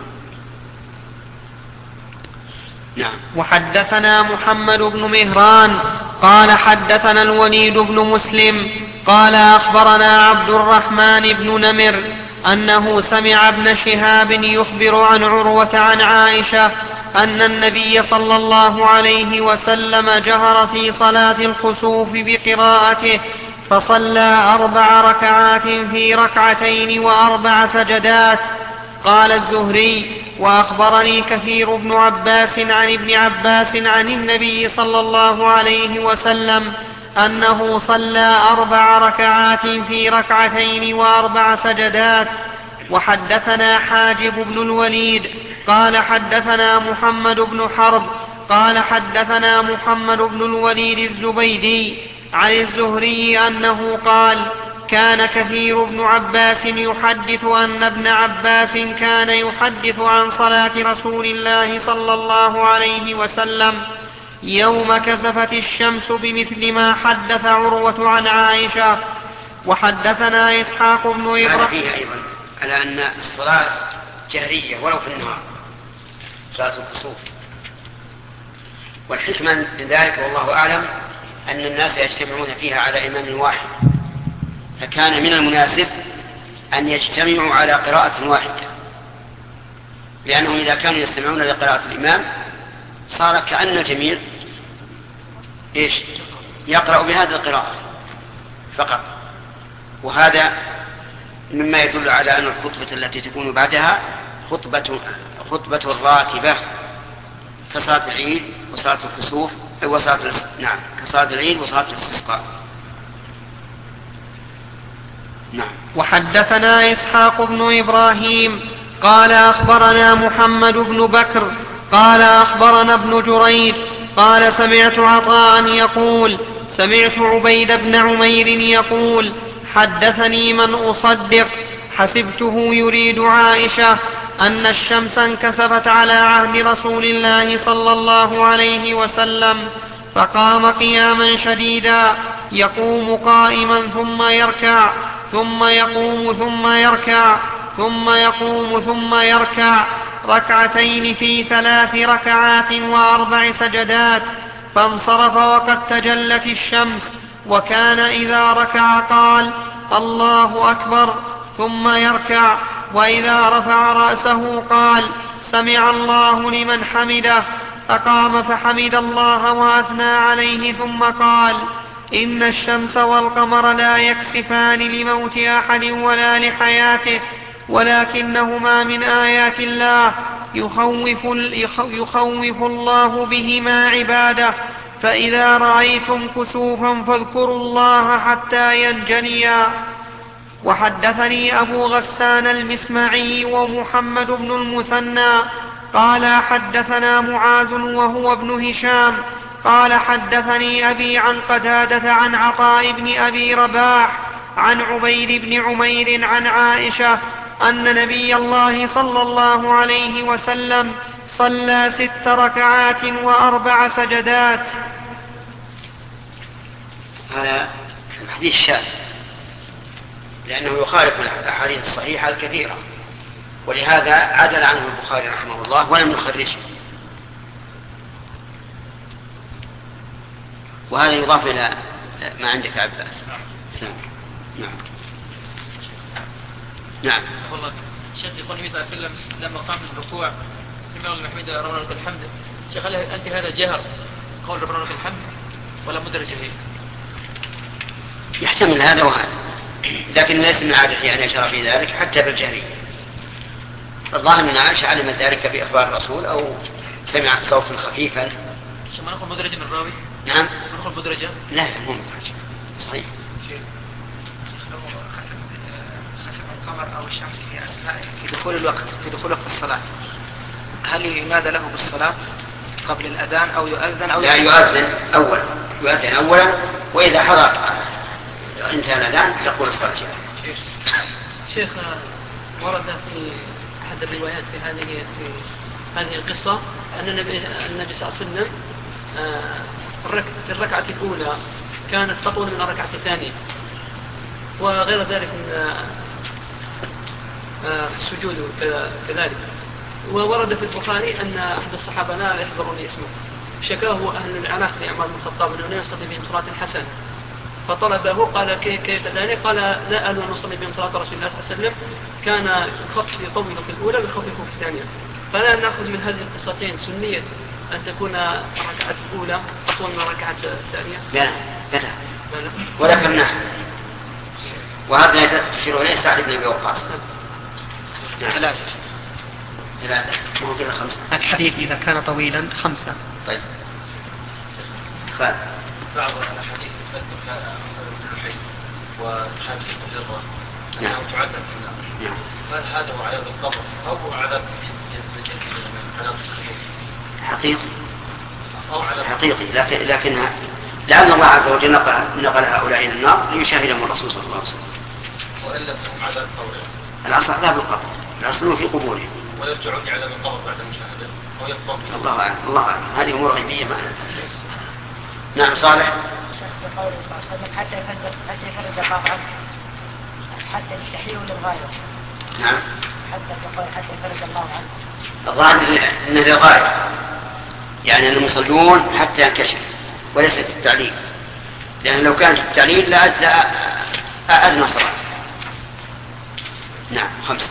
[SPEAKER 1] نعم.
[SPEAKER 2] وحدثنا محمد بن مهران قال حدثنا الوليد بن مسلم قال أخبرنا عبد الرحمن بن نمر أنه سمع ابن شهاب يخبر عن عروة عن عائشة أن النبي صلى الله عليه وسلم جهر في صلاة الخسوف بقراءته فصلى 4 ركعات في ركعتين و4 سجدات. قال الزهري وأخبرني كثير بن عباس عن ابن عباس عن النبي صلى الله عليه وسلم أنه صلى 4 ركعات في ركعتين و4 سجدات. وحدثنا حاجب بن الوليد قال حدثنا محمد بن حرب قال حدثنا محمد بن الوليد الزبيدي عن الزهري أنه قال كان كثير بن عباس يحدث أن ابن عباس كان يحدث عن صلاة رسول الله صلى الله عليه وسلم يوم كسفت الشمس بمثل ما حدث عروة عن عائشة. وحدثنا إسحاق بن إبراهيم.
[SPEAKER 1] هذا فيه أيضا على أن الصلاة جهرية ولو في النهار صلاة الكسوف، والحكمة من ذلك والله أعلم أن الناس يجتمعون فيها على إمام واحد، فكان من المناسب أن يجتمعوا على قراءة واحدة، لأنهم إذا كانوا يستمعون لقراءة الإمام صار كأن الجميع يقرأ بهذه القراءة فقط. وهذا مما يدل على أن الخطبة التي تكون بعدها خطبة راتبة كصلاة العيد وصلاة الكسوف كصلاة العيد وصلاة الاستسقاء. نعم.
[SPEAKER 2] وحدثنا إسحاق بن إبراهيم قال أخبرنا محمد بن بكر قال أخبرنا ابن جريج قال سمعت عطاء يقول سمعت عبيد بن عمير يقول حدثني من أصدق حسبته يريد عائشة أن الشمس انكسفت على عهد رسول الله صلى الله عليه وسلم فقام قياما شديدا يقوم قائما ثم يركع ثم يقوم ثم يركع ثم يقوم ثم يركع ركعتين في 3 ركعات و4 سجدات. فانصرف وقد تجلت الشمس، وكان إذا ركع قال الله أكبر ثم يركع، وإذا رفع رأسه قال سمع الله لمن حمده، فقام فحمد الله وأثنى عليه ثم قال إن الشمس والقمر لا يكسفان لموت أحد ولا لحياته، ولكنهما من آيات الله يخوف الله بهما عباده، فإذا رأيتم كسوفا فاذكروا الله حتى ينجليا. وحدثني أبو غسان المسمعي ومحمد بن المثنى قال حدثنا معاذ وهو ابن هشام قال حدثني أبي عن قتادة عن عطاء بن أبي رباح عن عبيد بن عمير عن عائشة أن نبي الله صلى الله عليه وسلم صلى 6 ركعات و4 سجدات.
[SPEAKER 1] هذا حديث شاذ لأنه يخالف الأحاديث الصحيحة الكثيرة، ولهذا عدل عنه البخاري رحمه الله ولم يخرجه. وهذا يضاف إلى ما عندك عباس. نعم. نعم.
[SPEAKER 3] والله شيخ يقول النبي صلى الله عليه وسلم لما قام من الركوع سمع الله الحمد ربنا لك الحمد. شيخ هل أنت هذا جهر قول ربنا لك الحمد ولا مدرج فيه؟
[SPEAKER 1] يحتمل هذا وهذا، لكن ليس من عادته أن يشرع في ذلك حتى بالجهري. الظاهر من عائشة علمت ذلك بإخبار الرسول أو سمعت صوتا خفيفا.
[SPEAKER 3] ما نقول مدرجة من الراوي؟
[SPEAKER 1] نعم.
[SPEAKER 3] ما نقول مدرجة؟
[SPEAKER 1] لا مو مدرجة. صحيح.
[SPEAKER 4] خسف القمر أو الشمس في دخول الوقت، في دخول وقت الصلاة، هل ينادى له بالصلاة قبل الأذان أو يؤذن أو
[SPEAKER 1] لا يؤذن أولا وإذا حضر انتهى الأذان تقول الصلاة.
[SPEAKER 3] شيخ ورد في أحد الروايات في هذه القصة أن النبي صلى الله عليه وسلم في الركعة الأولى كانت تطول من الركعة الثانية، وغير ذلك من السجود كذلك. وورد في البخاري أن أحد الصحابة لا يحضرني اسمه شكاه أهل العناق لعمر بن الخطاب أنه لا يصلي بهم صلاة حسنة، فطلبه قال كيف ذلك؟ قال لا أن نصلي بهم صلاة رسول الله صلى الله عليه وسلم كان يخفف يطول في الأولى ويخفف في الثانية. فلا نأخذ من هذه القصتين سنية أن تكون الركعة الأولى أطول من الركعة الثانية؟
[SPEAKER 1] لا ولا كمناه. وهذا تشير إليه سعد بن أبي وقاص. ثلاثة مو كذا 5.
[SPEAKER 2] الحديث إذا كان طويلا 5.
[SPEAKER 1] طيب.
[SPEAKER 3] بعض الحديث يثبت الحي وحبس الجرة أنه تعذب في النار. هل هذا هو عذاب القبر أو هو عذاب
[SPEAKER 1] حقيقي؟ لكن لعل الله عز وجل نقل هؤلاء إلى النار ليشاهدهم الرسول صلى الله عليه وسلم.
[SPEAKER 3] وإلا فهم عذاب قبر.
[SPEAKER 1] الأصل عذاب القبر، الأصل في قبورهم.
[SPEAKER 3] ويرجعون إلى القبر بعد المشاهدة أو يبقى.
[SPEAKER 1] الله أعلم. هذه أمور غيبية معنا. نعم صالح.
[SPEAKER 6] في قوله صلى الله عليه وسلم حتى يفرج الله عنه، حتى يستحيله للغاية.
[SPEAKER 1] نعم.
[SPEAKER 6] حتى يفرج الله عنه.
[SPEAKER 1] الظاهر أنه للغاية، يعني أن المصلون حتى ينكشف وليس التعليل، لأن لو كانت التعليل لأجزأ أدنى صلاة. نعم. 5.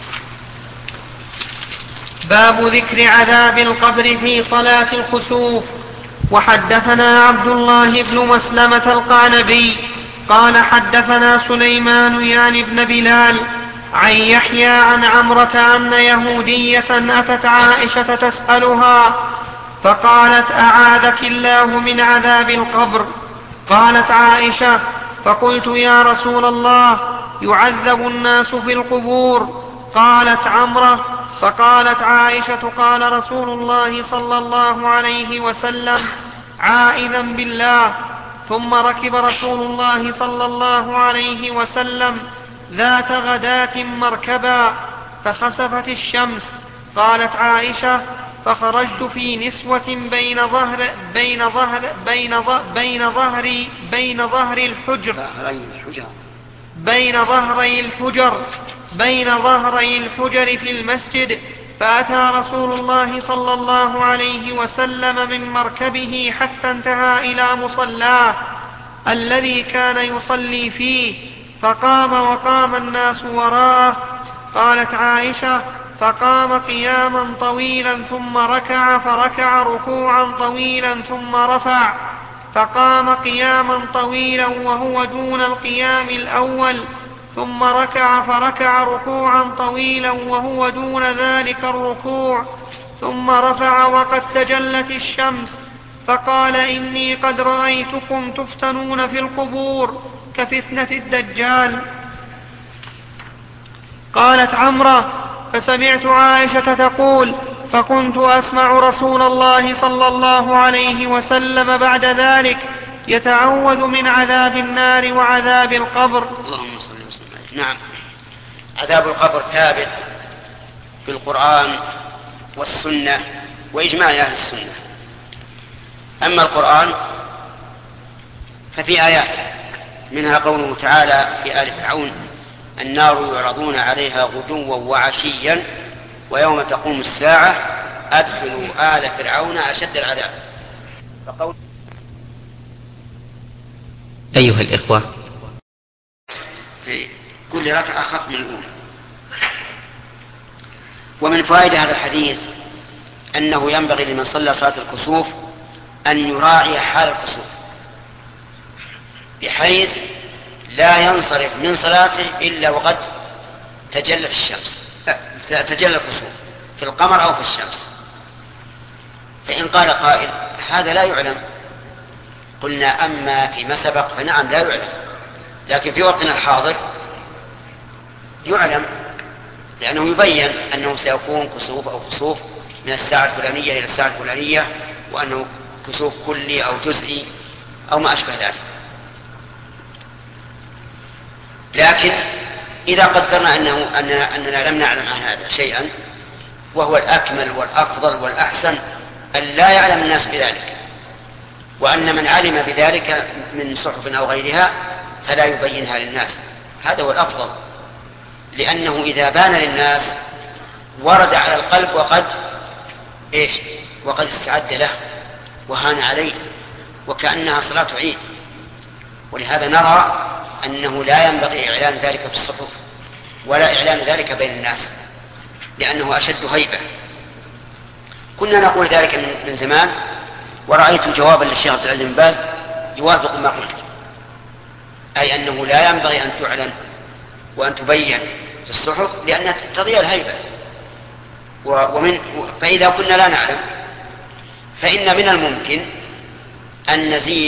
[SPEAKER 2] باب ذكر عذاب القبر في صلاة الخسوف. وحدثنا عبد الله بن مسلمة القعنبي قال حدثنا سليمان يعني بن بلال عن يحيى عن عمرة أن يهودية أتت عائشة تسألها فقالت أعاذك الله من عذاب القبر. قالت عائشة فقلت يا رسول الله يعذب الناس في القبور. قالت عمرة فقالت عائشة قال رسول الله صلى الله عليه وسلم عائذا بالله. ثم ركب رسول الله صلى الله عليه وسلم ذات غداة مركبا فخسفت الشمس. قالت عائشة فخرجت في نسوة بين ظهري الحجر في المسجد، فأتى رسول الله صلى الله عليه وسلم من مركبه حتى انتهى إلى مصلاه الذي كان يصلي فيه، فقام وقام الناس وراءه. قالت عائشة فقام قياما طويلا ثم ركع فركع ركوعا طويلا ثم رفع، فقام قياما طويلا وهو دون القيام الأول، ثم ركع فركع ركوعا طويلا وهو دون ذلك الركوع، ثم رفع وقد تجلت الشمس، فقال إني قد رأيتكم تفتنون في القبور كفتنة الدجال. قالت عمرة فسمعت عائشة تقول فكنت أسمع رسول الله صلى الله عليه وسلم بعد ذلك يتعوذ من عذاب النار وعذاب القبر.
[SPEAKER 1] اللهم صل وسلم. نعم. عذاب القبر ثابت في القرآن والسنة وإجماع أهل السنة. أما القرآن ففي آيات منها قوله تعالى في آل فرعون النار يعرضون عليها غدوا وعشيا ويوم تقوم الساعة أدخلوا آل فرعون أشد العذاب.
[SPEAKER 2] أيها الإخوة،
[SPEAKER 1] في كل ركعة أخف من الأولى. ومن فوائد هذا الحديث أنه ينبغي لمن صلى صلاة الكسوف أن يراعي حال الكسوف بحيث لا ينصرف من صلاته إلا وقد تجلت الشمس، تجلى الكسوف في القمر أو في الشمس. فإن قال قائل هذا لا يعلم، قلنا أما فيما سبق فنعم لا يعلم، لكن في وقتنا الحاضر يعلم، لأنه يبين أنه سيكون كسوف أو خسوف من الساعة الفلانية إلى الساعة الفلانية، وأنه كسوف كلي أو جزئي أو ما أشبه ذلك. لكن إذا قدرنا أننا لم نعلم عن هذا شيئا، وهو الأكمل والأفضل والأحسن أن لا يعلم الناس بذلك، وأن من علم بذلك من صحف أو غيرها فلا يبينها للناس، هذا هو الأفضل، لأنه إذا بان للناس ورد على القلب وقد استعد له وهان عليه وكأنها صلاة عيد. ولهذا نرى أنه لا ينبغي إعلان ذلك في الصحف ولا إعلان ذلك بين الناس، لأنه أشد هيبة. كنا نقول ذلك من زمان، ورأيت جوابا للشيخ عبد العزيز بن باز يوافق ما قلت، أي أنه لا ينبغي أن تعلن وأن تبين في الصحف لأنها تضيع الهيبة. فإذا كنا لا نعلم فإن من الممكن أن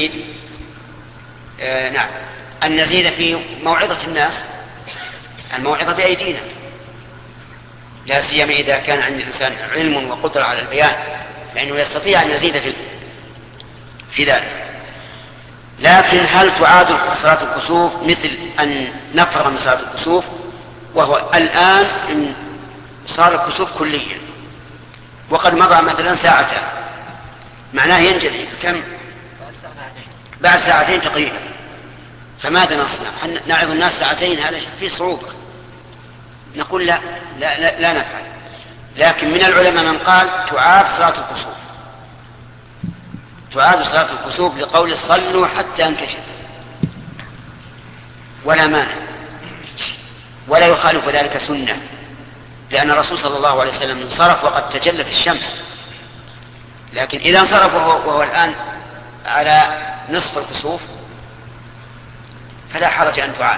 [SPEAKER 1] نزيد في موعظة الناس، الموعظة بأيدينا، لا سيما إذا كان عند الإنسان علم وقدرة على البيان، فإنه يستطيع أن يزيد في ذلك. لكن هل تعاد صلاة الكسوف مثل أن نفرغ من صلاة الكسوف؟ وهو الآن صار الكسوف كليا وقد مضى مثلا ساعتان، معناه ينجلي كم؟ بعد ساعتين تقريبا. فماذا نصنع؟ نعظ الناس ساعتين؟ هذا في صعوبة. نقول لا نفعل. لكن من العلماء من قال تعاد صلاة الكسوف، تعاد صلاة الكسوف لقول صلوا حتى ينكشف، ولا مانع، ولا يخالف ذلك سنة، لأن الرسول صلى الله عليه وسلم انصرف وقد تجلت الشمس. لكن إذا انصرف وهو الآن على نصف الكسوف فلا حرج أن تعاد.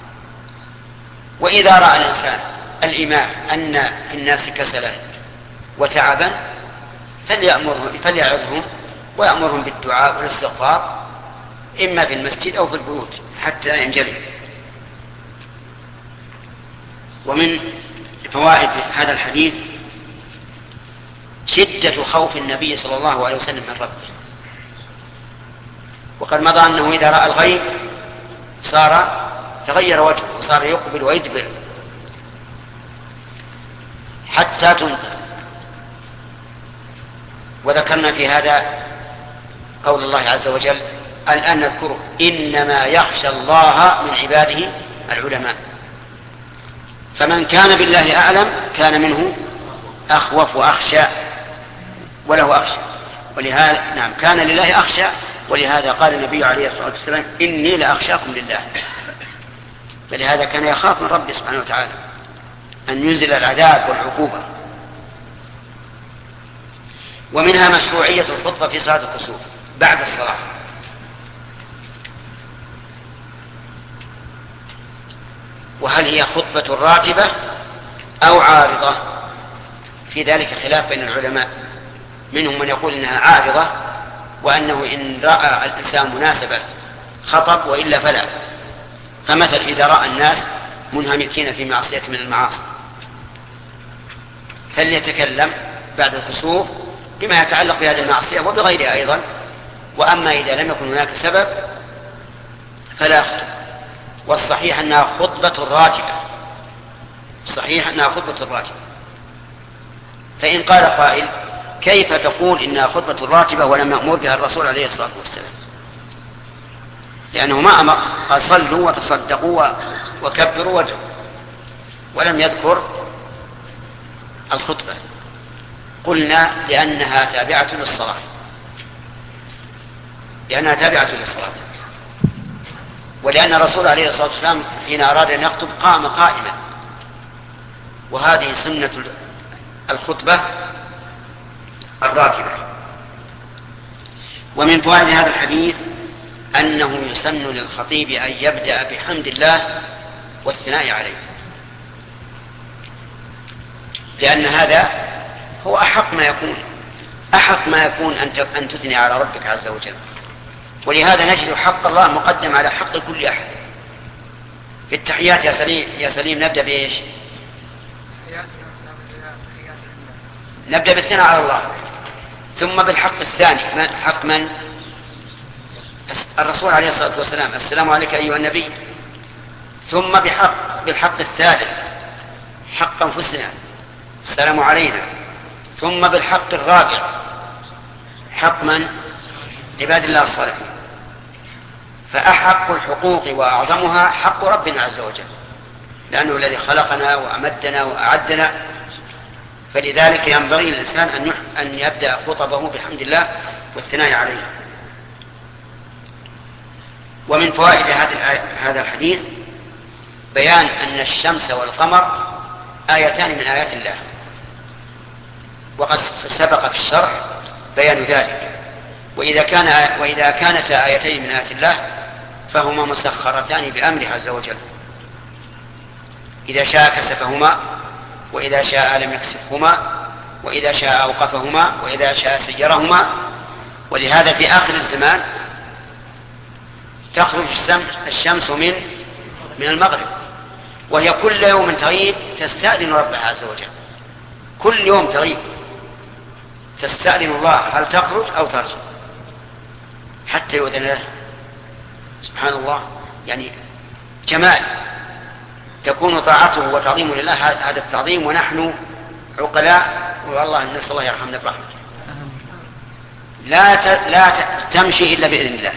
[SPEAKER 1] وإذا رأى الإنسان الإمام أن في الناس كسلا وتعبا فليعظهم ويأمرهم بالدعاء والاستغفار إما في المسجد أو في البيوت حتى ينجلي. ومن فوائد هذا الحديث شدة خوف النبي صلى الله عليه وسلم من ربه، وقد مضى أنه إذا رأى الغيب تغير وجهه وصار يقبل ويدبر حتى تنتهي. وذكرنا في هذا قول الله عز وجل الآن نذكره إنما يخشى الله من عباده العلماء. فمن كان بالله أعلم كان منه أخوف وأخشى وله أخشى، ولهذا كان لله أخشى، ولهذا قال النبي عليه الصلاة والسلام إني لأخشاكم لله. فلهذا كان يخاف من ربه سبحانه وتعالى أن ينزل العذاب والعقوبة. ومنها مشروعية الخطبة في صلاة الكسوف بعد الصلاة. وهل هي خطبة راتبة أو عارضة؟ في ذلك خلاف بين العلماء، منهم من يقول إنها عارضة، وأنه إن رأى الإنسان مناسبة خطب وإلا فلا. فمثل إذا رأى الناس منهمكين في معصية من المعاصي فليتكلم بعد الكسوف بما يتعلق بهذه المعصية وبغيرها أيضا. وأما إذا لم يكن هناك سبب فلا خطب. والصحيح أنها خطبة راجبة، صحيح أنها خطبة راجبة. فإن قال قائل كيف تقول إنها خطبة راتبة ولم يأمر بها الرسول عليه الصلاة والسلام؟ لأنه ما أمر، قال صلوا وتصدقوا وكبروا وادعوا، ولم يذكر الخطبة. قلنا لأنها تابعة للصلاة، ولأن الرسول عليه الصلاة والسلام حين أراد أن يخطب قام قائما، وهذه سنة الخطبة الراتبة. ومن فوائد هذا الحديث أنه يسن للخطيب أن يبدأ بحمد الله والثناء عليه، لأن هذا هو أحق ما يكون أن تثني على ربك عز وجل. ولهذا نجد حق الله مقدم على حق كل أحد. في التحيات يا سليم نبدأ بإيش؟ نبدأ بالثناء على الله، ثم بالحق الثاني حق من؟ الرسول عليه الصلاة والسلام، السلام عليك أيها النبي. ثم بالحق الثالث حق أنفسنا، السلام علينا. ثم بالحق الرابع حق من؟ عباد الله الصالحين. فأحق الحقوق وأعظمها حق ربنا عز وجل، لأنه الذي خلقنا وأمدنا وأعدنا، فلذلك ينبغي للإنسان أن يبدأ خطبه بحمد الله والثناء عليه. ومن فوائد هذا الحديث بيان أن الشمس والقمر آيتان من آيات الله، وقد سبق في الشرح بيان ذلك. وإذا كانتا آيتين من آيات الله فهما مسخرتان بأمره عز وجل، إذا شاء كسفهما، وإذا شاء لم يكسفهما، وإذا شاء أوقفهما، وإذا شاء سيرهما. ولهذا في آخر الزمان تخرج الشمس من المغرب، وهي كل يوم تغيب تستأذن ربها عز وجل، كل يوم تغيب تستأذن الله هل تخرج أو ترجع حتى يؤذن له. سبحان الله، يعني جمال تكون طاعته وتعظيم لله هذا التعظيم، ونحن عقلاء، والله نسأل الله يرحمنا برحمته. لا تمشي إلا بإذن الله،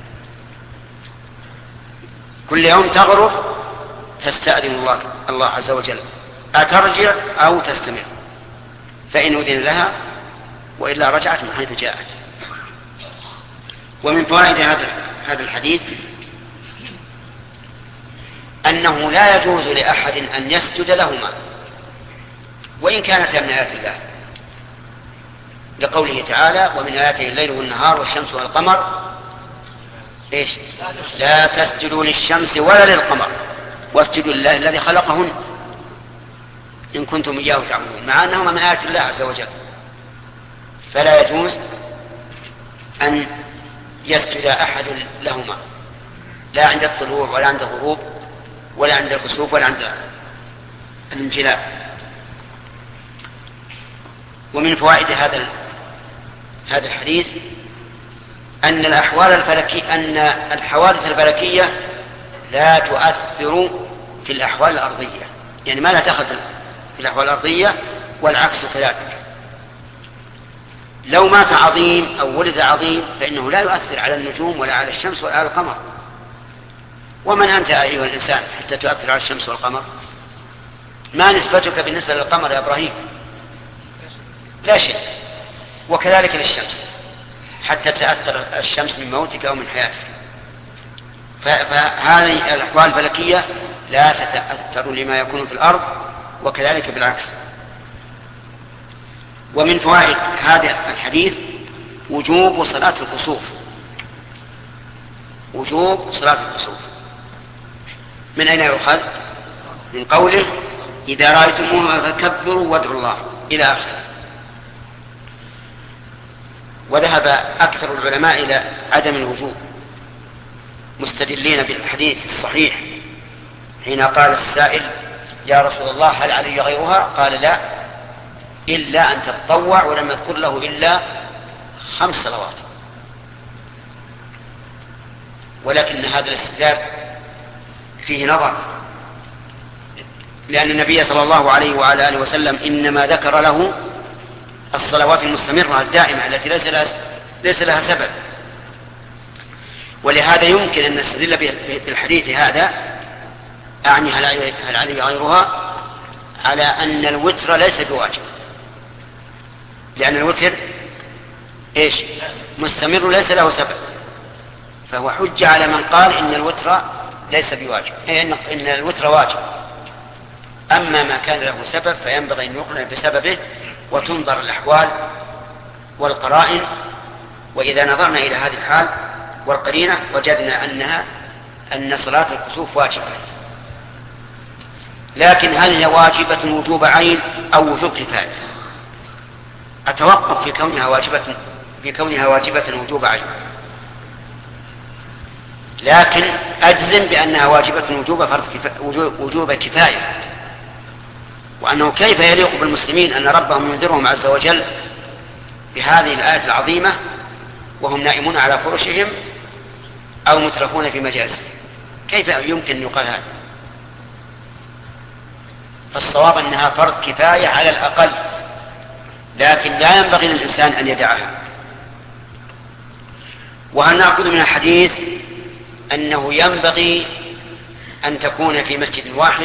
[SPEAKER 1] كل يوم تغرب تستأذن الله عز وجل أترجع أو تستمر، فإن أذن لها وإلا رجعت من حيث جاءت. ومن فوائد هذا الحديث أنه لا يجوز لأحد أن يسجد لهما وإن كانتا من آيات الله، لقوله تعالى ومن آياته الليل والنهار والشمس والقمر إيش؟ لا تسجدوا للشمس ولا للقمر واسجدوا لله الذي خلقهن إن كنتم إياه تعبدون، مع أنهما من آيات الله عز وجل. فلا يجوز أن يسجد أحد لهما، لا عند الطلوع ولا عند الغروب ولا عند الكسوف ولا عند الانجلاء. ومن فوائد هذا الحديث أن الحوادث الفلكية لا تؤثر في الأحوال الأرضية، يعني ما لا تأخذ في الأحوال الأرضية، والعكس كذلك. لو مات عظيم أو ولد عظيم فإنه لا يؤثر على النجوم ولا على الشمس ولا على القمر. ومن أنت أيها الإنسان حتى تؤثر على الشمس والقمر؟ ما نسبتك بالنسبة للقمر يا إبراهيم؟ لا شيء. وكذلك للشمس حتى تأثر الشمس من موتك أو من حياتك. فهذه الأحوال الفلكية لا تتأثر لما يكون في الأرض، وكذلك بالعكس. ومن فوائد هذا الحديث وجوب صلاة الكسوف. وجوب صلاة الكسوف من أين يؤخذ؟ من قوله إذا رأيتموه فكبروا وادعوا الله إلى آخره. وذهب أكثر العلماء إلى عدم الوجوب، مستدلين بالحديث الصحيح حين قال السائل يا رسول الله هل علي غيرها؟ قال لا، إلا أن تتطوع، ولم يذكر له إلا 5 صلوات. ولكن هذا الاستدلال فيه نظر، لأن النبي صلى الله عليه وعلى آله وسلم إنما ذكر له الصلوات المستمرة الدائمة التي ليس لها سبب. ولهذا يمكن أن نستدل بالحديث هذا، أعني هل علي غيرها، على أن الوتر ليس بواجب، لأن الوتر إيش؟ مستمر ليس له سبب، فهو حجة على من قال إن الوتر ليس بواجب، إن الوتر واجب. أما ما كان له سبب فينبغي أن يقرن بسببه وتنظر الأحوال والقرائن، وإذا نظرنا إلى هذه الحال والقرينة وجدنا أن صلاة الكسوف واجبة. لكن هل هي واجبة وجوب عين أو وجوب كفاية؟ أتوقف في كونها واجبة وجوب عين، لكن أجزم بأنها واجبة وجوب كفاية، وأنه كيف يليق بالمسلمين أن ربهم ينذرهم عز وجل بهذه الآية العظيمة وهم نائمون على فرشهم أو مترفون في مجالسهم، كيف يمكن أن يقال هذا؟ فالصواب أنها فرض كفاية على الأقل، لكن لا ينبغي للإنسان أن يدعها. وهل نأخذ من الحديث أنه ينبغي أن تكون في مسجد واحد،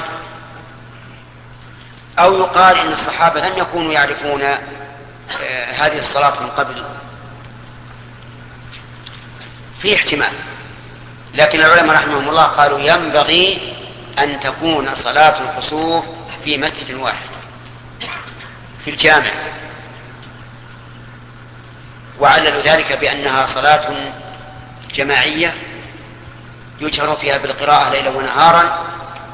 [SPEAKER 1] أو يقال إن الصحابة لم يكونوا يعرفون هذه الصلاة من قبل؟ في احتمال، لكن العلماء رحمهم الله قالوا ينبغي أن تكون صلاة الكسوف في مسجد واحد في الجامع، وعللوا ذلك بأنها صلاة جماعية يجهر فيها بالقراءة ليلا ونهارا،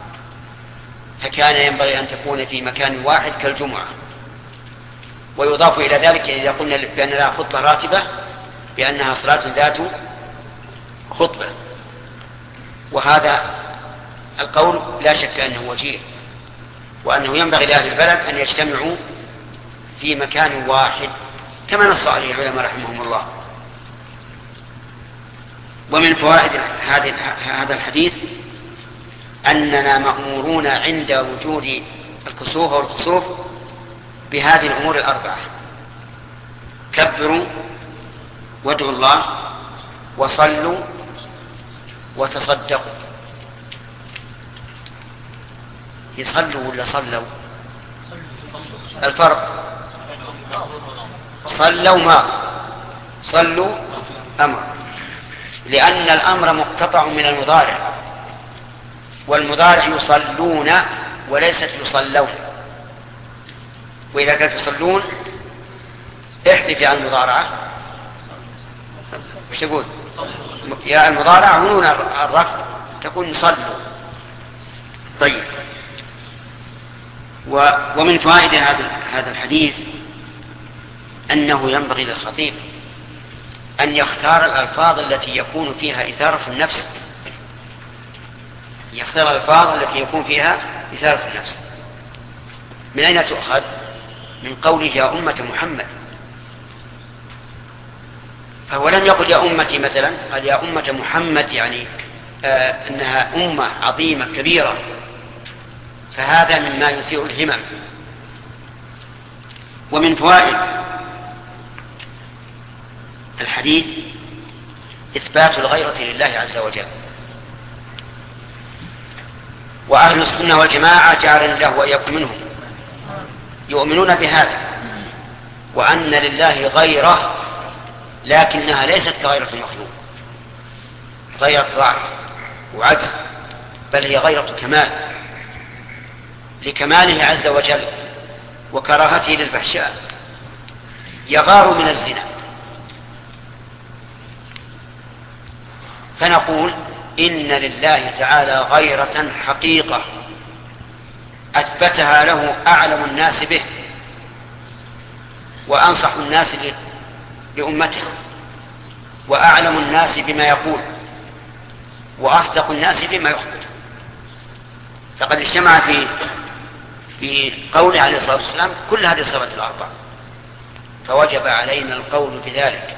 [SPEAKER 1] فكان ينبغي أن تكون في مكان واحد كالجمعة. ويضاف إلى ذلك إذا قلنا بأن لها خطبة راتبة بأنها صلاة ذات خطبة، وهذا القول لا شك أنه وجيه، وأنه ينبغي لأهل البلد أن يجتمعوا في مكان واحد كما نص عليه العلماء رحمهم الله. ومن فوائد هذا الحديث أننا مأمورون عند وجود الكسوف والخسوف بهذه الأمور الأربعة: كبروا وادعوا الله وصلوا وتصدقوا. يصلوا ولا صلوا؟ الفرق صلوا ما صلوا أمر، لأن الأمر مقتطع من المضارع، والمضارع يصلون وليست يصلون. وإذا كانت يصلون احذف عن المضارعة، مش تقول يا المضارعة هنون الرفع تكون يصلوا. طيب، ومن فوائد هذا الحديث أنه ينبغي للخطيب أن يختار الألفاظ التي يكون فيها إثارة النفس، يختار الألفاظ التي يكون فيها إثارة النفس. من أين تؤخذ؟ من قوله يا أمة محمد، فهو لم يقل يا أمتي مثلا، قال يا أمة محمد، يعني أنها أمة عظيمة كبيرة، فهذا مما يثير الهمم. ومن فوائد الحديث إثبات الغيرة لله عز وجل، وأهل السنة والجماعة جعلنا الله وإياكم منهم يؤمنون بهذا، وأن لله غيرة لكنها ليست كغيرة المخلوق، غيرة ضعف وعجز، بل هي غيرة كمال لكماله عز وجل وكراهته للفحشاء، يغار من الزنا. فنقول إن لله تعالى غيرة حقيقة أثبتها له أعلم الناس به وأنصح الناس لأمته وأعلم الناس بما يقول وأصدق الناس بما يخبر. فقد اجتمع في قوله عليه الصلاة والسلام كل هذه الصفات الأربع، فوجب علينا القول بذلك.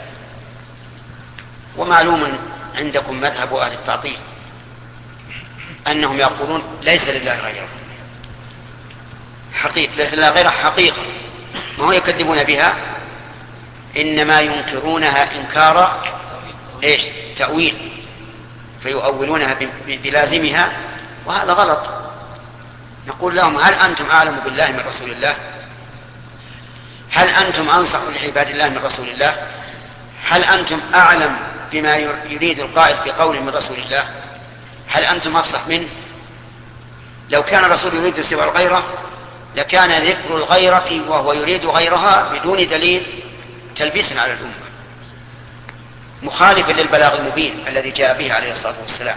[SPEAKER 1] ومعلوم عندكم مذهب أهل التعطيل أنهم يقولون ليس لله غيره حقيقة، ليس لله غيره حقيقة، ما هو يكذبون بها، إنما ينكرونها إنكار تأويل، فيؤولونها بلازمها، وهذا غلط. نقول لهم: هل أنتم أعلم بالله من رسول الله؟ هل أنتم أنصح لعباد الله من رسول الله؟ هل أنتم أعلم بما يريد القائل في قوله من رسول الله؟ هل أنتم أفصح منه؟ لو كان الرسول يريد سوى الغيرة لكان ذكر الغيرة وهو يريد غيرها بدون دليل تلبيسا على الأمة، مخالفا للبلاغ المبين الذي جاء به عليه الصلاة والسلام.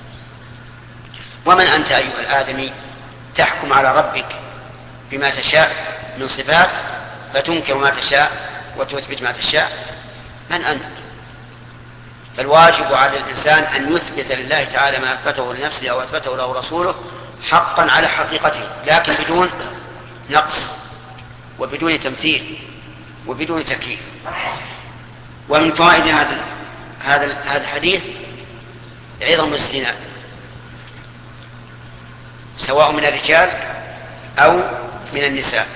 [SPEAKER 1] ومن أنت أيها الآدمي تحكم على ربك بما تشاء من صفات، فتنكر ما تشاء وتثبت ما تشاء؟ من أنت؟ فالواجب على الإنسان أن يثبت لله تعالى ما أثبته لنفسه أو أثبته له رسوله حقا على حقيقته، لكن بدون نقص وبدون تمثيل وبدون تكييف. ومن فوائد هذا الحديث عظم الزنا، سواء من الرجال أو من النساء،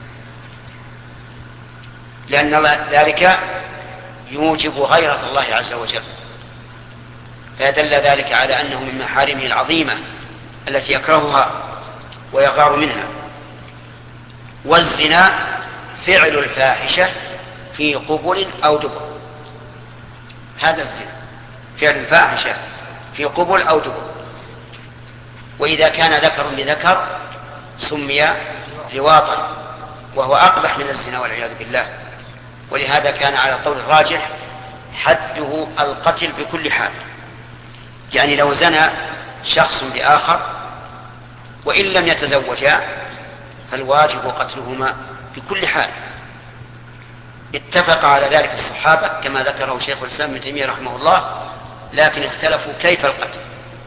[SPEAKER 1] لأن ذلك يوجب غيرة الله عز وجل، فيدل ذلك على أنه من محارمه العظيمة التي يكرهها ويغار منها. والزنا فعل الفاحشة في قبل أو دبر، هذا الزنا فعل الفاحشة في قبل أو دبر، وإذا كان ذكر بذكر سمي لواطا، وهو أقبح من الزنا والعياذ بالله. ولهذا كان على القول الراجح حده القتل بكل حال، يعني لو زنى شخص بآخر وإن لم يتزوجا فالواجب قتلهما بكل حال. اتفق على ذلك الصحابة كما ذكره شيخ الإسلام ابن تيمية رحمه الله، لكن اختلفوا كيف القتل،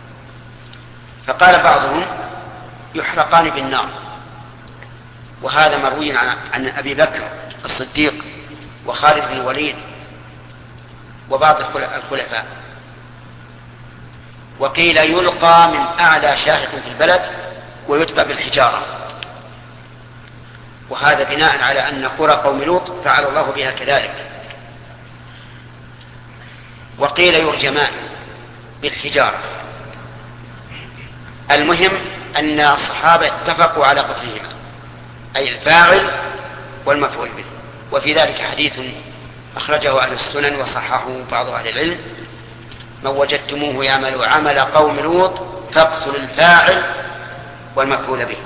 [SPEAKER 1] فقال بعضهم يحرقان بالنار، وهذا مروي عن أبي بكر الصديق وخالد بن الوليد وبعض الخلفاء. وقيل يلقى من أعلى شاهق في البلد ويتبع بالحجارة، وهذا بناء على أن قرى قوم لوط فعل الله بها كذلك. وقيل يرجمان بالحجارة. المهم أن الصحابة اتفقوا على قتلهما، أي الفاعل والمفعول به. وفي ذلك حديث أخرجه أهل السنن وصححه بعض أهل العلم: من وجدتموه يعمل عمل قوم لوط فاقتلوا الفاعل والمفعول به.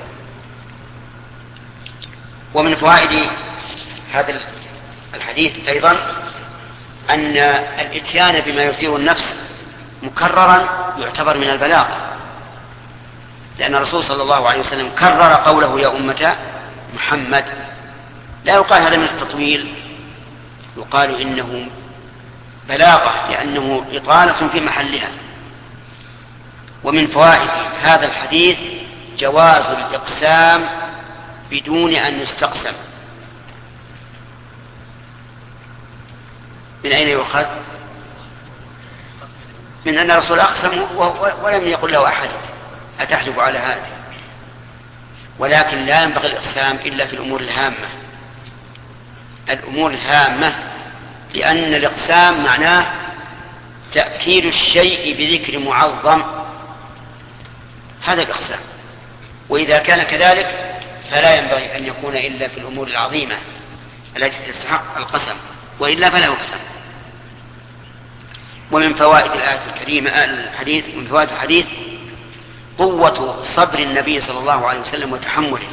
[SPEAKER 1] ومن فوائد هذا الحديث أيضا أن الإتيان بما يثير النفس مكررا يعتبر من البلاغ، لأن الرسول صلى الله عليه وسلم كرر قوله يا أمة محمد. لا يقال هذا من التطويل، يقال إنه بلاغة لأنه إطالة في محلها. ومن فوائد هذا الحديث جواز الإقسام بدون أن يستقسم. من أين يؤخذ؟ من أن الرسول أقسم ولم يقل له أحد أتحجب على هذا. ولكن لا ينبغي الإقسام إلا في الأمور الهامة، الأمور الهامة، لأن الإقسام معناه تأكيد الشيء بذكر معظم، هذا الإقسام. وإذا كان كذلك فلا ينبغي أن يكون إلا في الأمور العظيمة التي تستحق القسم، وإلا فلا يقسم. ومن فوائد الآية الكريمة الحديث، من فوائد الحديث قوة صبر النبي صلى الله عليه وسلم وتحمله،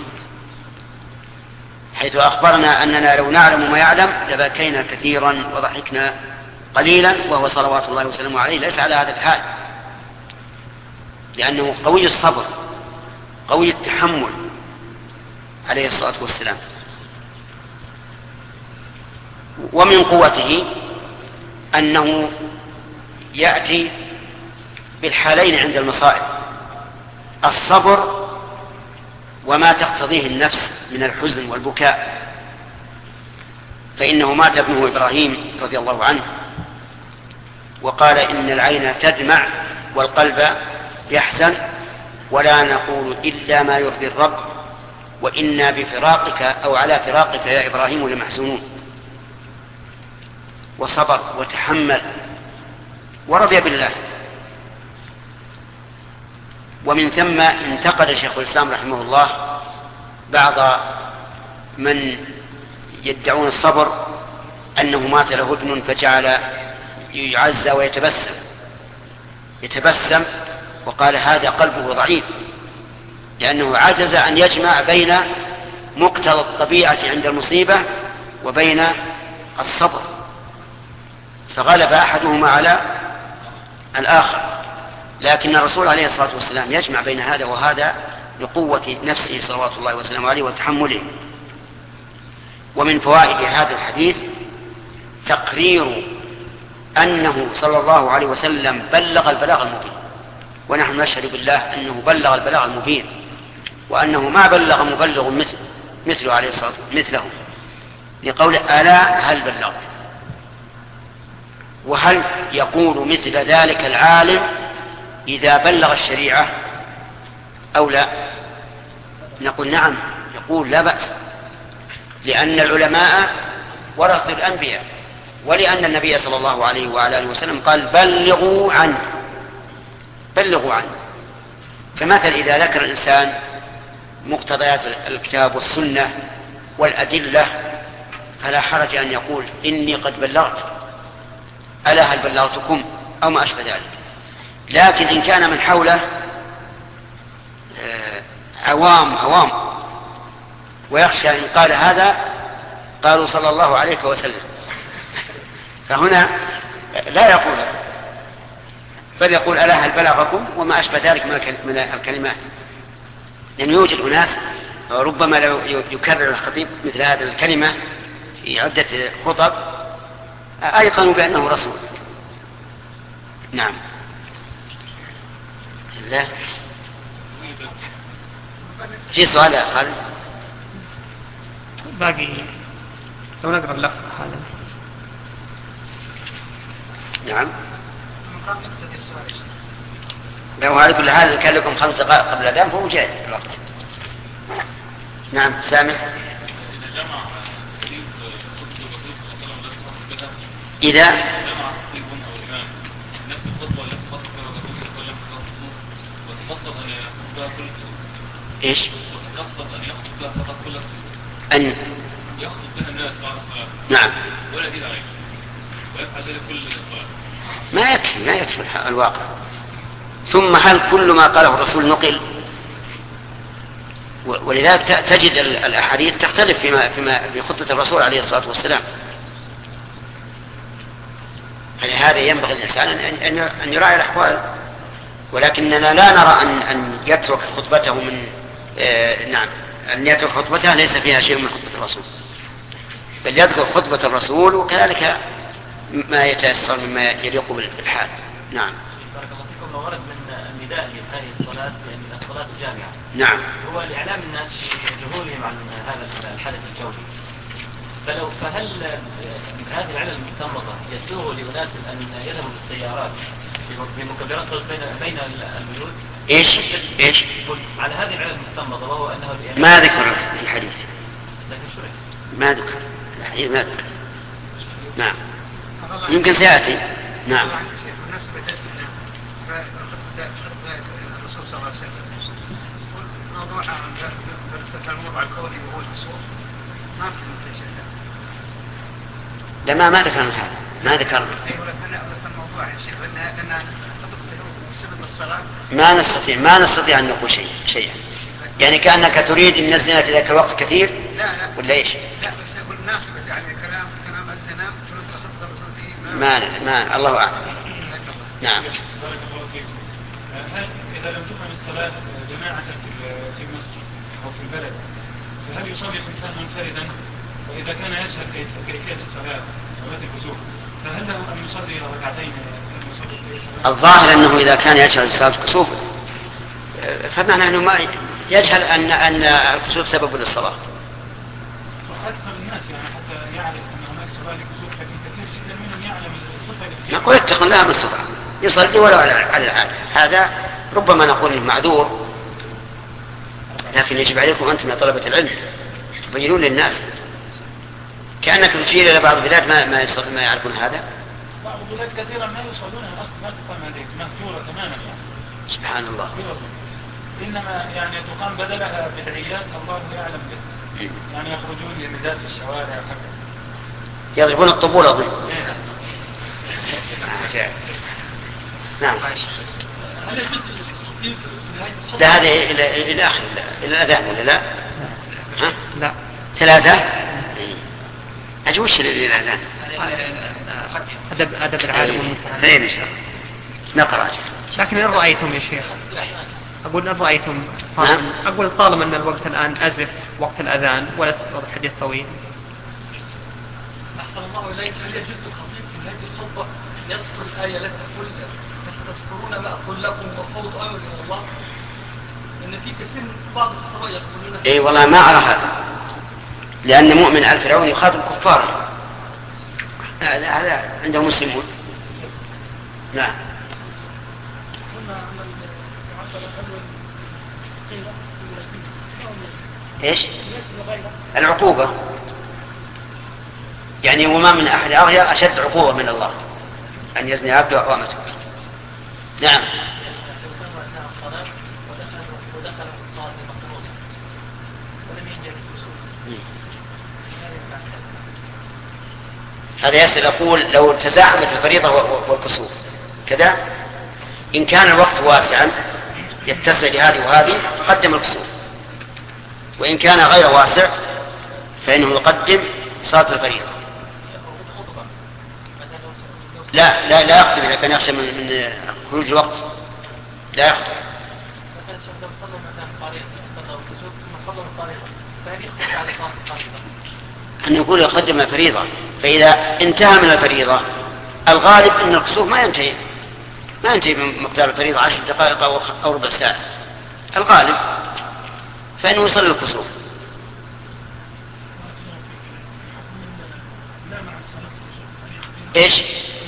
[SPEAKER 1] حيث أخبرنا أننا لو نعلم ما يعلم لبكينا كثيرا وضحكنا قليلا، وهو صلوات الله وسلامه عليه ليس على هذا الحال، لأنه قوي الصبر قوي التحمل عليه الصلاة والسلام. ومن قوته أنه يأتي بالحالين عند المصائب: الصبر وما تقتضيه النفس من الحزن والبكاء. فإنه مات ابنه إبراهيم رضي الله عنه وقال إن العين تدمع والقلب يحزن، ولا نقول إلا ما يرضي الرب وإنا بفراقك أو على فراقك يا إبراهيم لمحزونون، وصبر وتحمل ورضي بالله. ومن ثم انتقد شيخ الإسلام رحمه الله بعض من يدعون الصبر أنه مات له ابن فجعل يعزى ويتبسم، وقال هذا قلبه ضعيف، لأنه عجز أن يجمع بين مقتضى الطبيعة عند المصيبة وبين الصبر، فغلب أحدهما على الآخر. لكن الرسول عليه الصلاة والسلام يجمع بين هذا وهذا بقوة نفسه صلوات الله وسلامه عليه وتحمله. ومن فوائد هذا الحديث تقرير أنه صلى الله عليه وسلم بلغ البلاغ المبين، ونحن نشهد بالله أنه بلغ البلاغ المبين، وأنه ما بلغ مبلغ مثله عليه الصلاة والسلام مثله، لقول ألا هل بلغت. وهل يقول مثل ذلك العالم إذا بلغ الشريعة أو لا؟ نقول نعم، يقول لا بأس، لأن العلماء ورثوا الأنبياء، ولأن النبي صلى الله عليه وعلى آله وسلم قال بلغوا عنه. فمثل إذا ذكر الإنسان مقتضيات الكتاب والسنة والأدلة فلا حرج أن يقول إني قد بلغت، ألا هل بلغتكم أو ما أشبه ذلك. لكن إن كان من حوله عوام ويخشى إن قال هذا قالوا صلى الله عليه وسلم، فهنا لا يقول، بل يقول ألا هل بلغكم وما أشبه ذلك من الكلمات. لأن يوجد أناس ربما لو يكرر الخطيب مثل هذه الكلمة في عدة خطب أيقنوا بأنه رسول. نعم. لا في سؤال يا خالد؟
[SPEAKER 2] باقي لو نقرأ اللفظ هذا.
[SPEAKER 1] نعم. لو هذا كل هذا كان لكم 5 دقائق قبل الأذان فهو جاهز الوقت. نعم سامع. إذا إيش؟ أن
[SPEAKER 5] يخطب بها الناس بعد الصلاة.
[SPEAKER 1] نعم.
[SPEAKER 5] ولا دين عليه. ويفعل ذلك كل صلاة.
[SPEAKER 1] ما يكفي الواقع. ثم هل كل ما قاله الرسول نقل؟ ولذلك تجد الأحاديث تختلف فيما بخطبة الرسول عليه الصلاة والسلام. فلهذا ينبغي الإنسان أن يراعي الأحوال، ولكننا لا نرى أن يترك خطبته نعم، أن يترك خطبته ليس فيها شيء من خطبة الرسول، بل يذكر خطبة الرسول وكذلك ما يتيسر مما يليق بالحال. نعم.
[SPEAKER 3] بارك الله فيكم. ما ورد من النداء لهذه الصلاة من الصلاة الجامعة.
[SPEAKER 1] نعم.
[SPEAKER 3] هو لإعلام الناس جهولهم عن هذا الحدث الجوي. فهل هذه العلل المستنبطة يسوغ لأناس أن يذهبوا بالسيارات بمكبرات صوت بين البيوت؟
[SPEAKER 1] إيش؟
[SPEAKER 3] على هذه العلل المستنبطة، وهو أنه
[SPEAKER 1] ما ذكر في الحديث.
[SPEAKER 3] لكن شرح.
[SPEAKER 1] ما ذكر الحديث، ما ذكر. نعم. يمكن سيأتي. نعم.
[SPEAKER 4] الرسول صلى الله عليه وسلم موضوع الموضوع الكوني وهو الكسوف ما في متشابه.
[SPEAKER 1] لا ما ذكرنا هذا، ما ذكرنا.
[SPEAKER 4] ايوه لكن الموضوع يا شيخ لان سبب الصلاه
[SPEAKER 1] ما نستطيع ان نقول شيئا. يعني كانك تريد ان الزنا في ذاك الوقت كثير.
[SPEAKER 4] لا
[SPEAKER 1] ولا ايش؟
[SPEAKER 4] لا بس يقول ناسبه يعني كلام الزنا شروط الرسول فيه
[SPEAKER 1] ما الله اعلم. نعم.
[SPEAKER 5] بارك الله فيكم. هل إذا لم تقم الصلاة جماعة في مصر أو في البلد فهل يصلي الإنسان منفردا؟ وإذا كان يجهل كيفية الصلاة الكسوف فهل له أن يصلي ركعتين؟
[SPEAKER 1] الظاهر أنه إذا كان يجهل صلاة الكسوف فمعنى أنه ما يجهل أن الكسوف سبب للصلاة.
[SPEAKER 5] وأكثر الناس يعني حتى يعرف أن هناك صلاة للكسوف، لكن كثير جدا منهم يعلم الصفة.
[SPEAKER 1] نقول اتق الله ما استطاع، يصلي ولو على العادة. هذا ربما نقول معذور لكن يجب عليكم أنتم يا طلبة العلم تبينون للناس، كأنك تشير إلى بعض البلاد ما يعرفون هذا.
[SPEAKER 5] بعض البلاد كثيرا ما يصلون أصلا، ما تقام هذه مهجورة تماما يعني.
[SPEAKER 1] سبحان الله.
[SPEAKER 5] إنما يعني تقام بدلها بدعيات الله يعلم به، يعني يخرجون للنداء في الشوارع وهكذا،
[SPEAKER 1] يضربون الطبول أظن. نعم. لا هذا إلى آخر إلى الأذان ولا لا؟ ها؟
[SPEAKER 2] لا
[SPEAKER 1] 3 أجوش إلى الأذان.
[SPEAKER 2] أدب العالم والمتعلم.
[SPEAKER 1] خير إن شاء الله نقرأ.
[SPEAKER 2] لكن إن رأيتم يا شيخ، أقول إن رأيتم أقول طالما أن الوقت الآن أزف وقت الأذان ولا الحديث طويل.
[SPEAKER 7] أحسن الله إليك. هل يجوز الخطيب في هذه الخطبة يذكر الآية التي تقول فستذكرون ما أقول لكم وفوض أمر إلى الله؟ إن في كثير من بعض الخطباء يقولون
[SPEAKER 1] إيه والله ما أرى هذا، لأن مؤمن آل فرعون يخاطب كفارا، هذا عنده مسلمون. نعم. إيش العقوبة؟ يعني وما من أحد أغير أشد عقوبة من الله أن يزني عبده وأمته. نعم. هذا يسأل يقول لو تزاحمت الفريضة والكسوف كذا، إن كان الوقت واسعا يتسع لهذه وهذه قدم الكسوف، وإن كان غير واسع فإنه يقدم صلاة الفريضة. لا يخطب إذا كان يخشى من خروج الوقت لا يخطب. أن يقول يقدم الفريضة، فإذا انتهى من الفريضة الغالب أن الكسوف ما ينتهي من مقدار الفريضة 10 دقائق أو ربع ساعة الغالب، فإنه يصلي الكسوف. إيش؟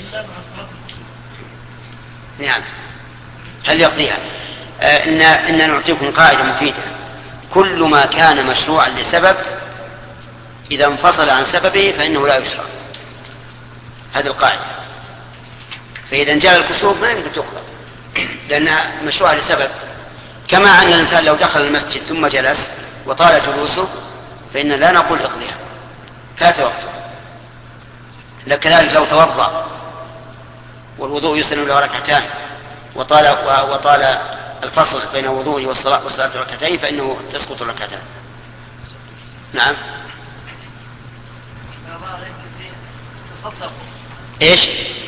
[SPEAKER 1] نعم. هل يقضيها؟ إن نعطيكم قاعدة مفيدة: كل ما كان مشروعا لسبب إذا انفصل عن سببه فإنه لا يشرع. هذه القاعدة. فإذا جاء الكسوف ما يمكن تقضى لأنها مشروعة لسبب، كما أن الإنسان لو دخل المسجد ثم جلس وطال جلوسه فإن لا نقول اقضيها فات وقته. لكذلك لو توضأ والوضوء يسلم له ركعتان وطال الفصل بين وضوءه والصلاة ركعتين فإنه تسقط الركعتان. نعم. ايش؟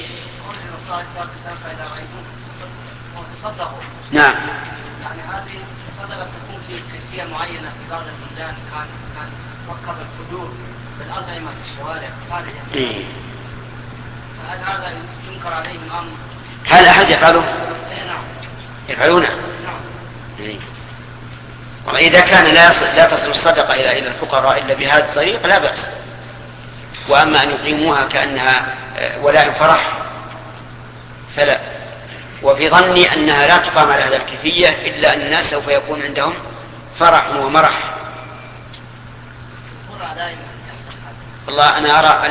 [SPEAKER 1] نعم.
[SPEAKER 4] يعني هذه صدقة تكون في كيفية معينة في بعض البلدان كان ركب الحدود بالأطعمة في الشوارع خارجا. فهل هذا ينكر عليه الأمر؟
[SPEAKER 1] هل أحد يفعله؟
[SPEAKER 4] نعم.
[SPEAKER 1] يفعلونه؟
[SPEAKER 4] نعم.
[SPEAKER 1] وإذا كان لا تصل الصدقة إلى الفقراء إلا بهذا الطريق لا بأس. وأما أن يقيموها كأنها ولاء فرح فلا. وفي ظني أنها لا تقام على هذا الكيفية إلا أن الناس سوف يكون عندهم فرح ومرح. والله أنا أرى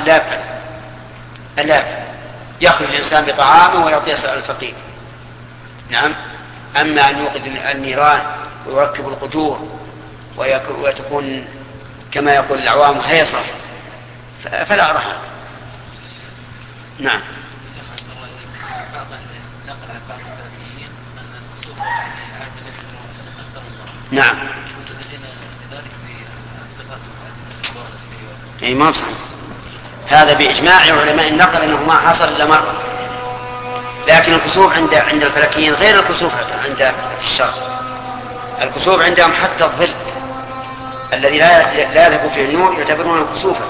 [SPEAKER 1] ألاف يأخذ الإنسان بطعامه ويعطيه الفقير. نعم. أما أن يوقد النيران ويركب القدور وتكون كما يقول العوام هيصة فلا أرى هذا. نعم. نعم. أي ما صحيح. هذا بإجماع علماء النقل أنه ما حصل إلا مرة، لكن الكسوف عند الفلكيين غير الكسوف عند الشرع. الكسوف عندهم حتى الظل الذي لا يذهب فيه النور يعتبرونه كسوفا.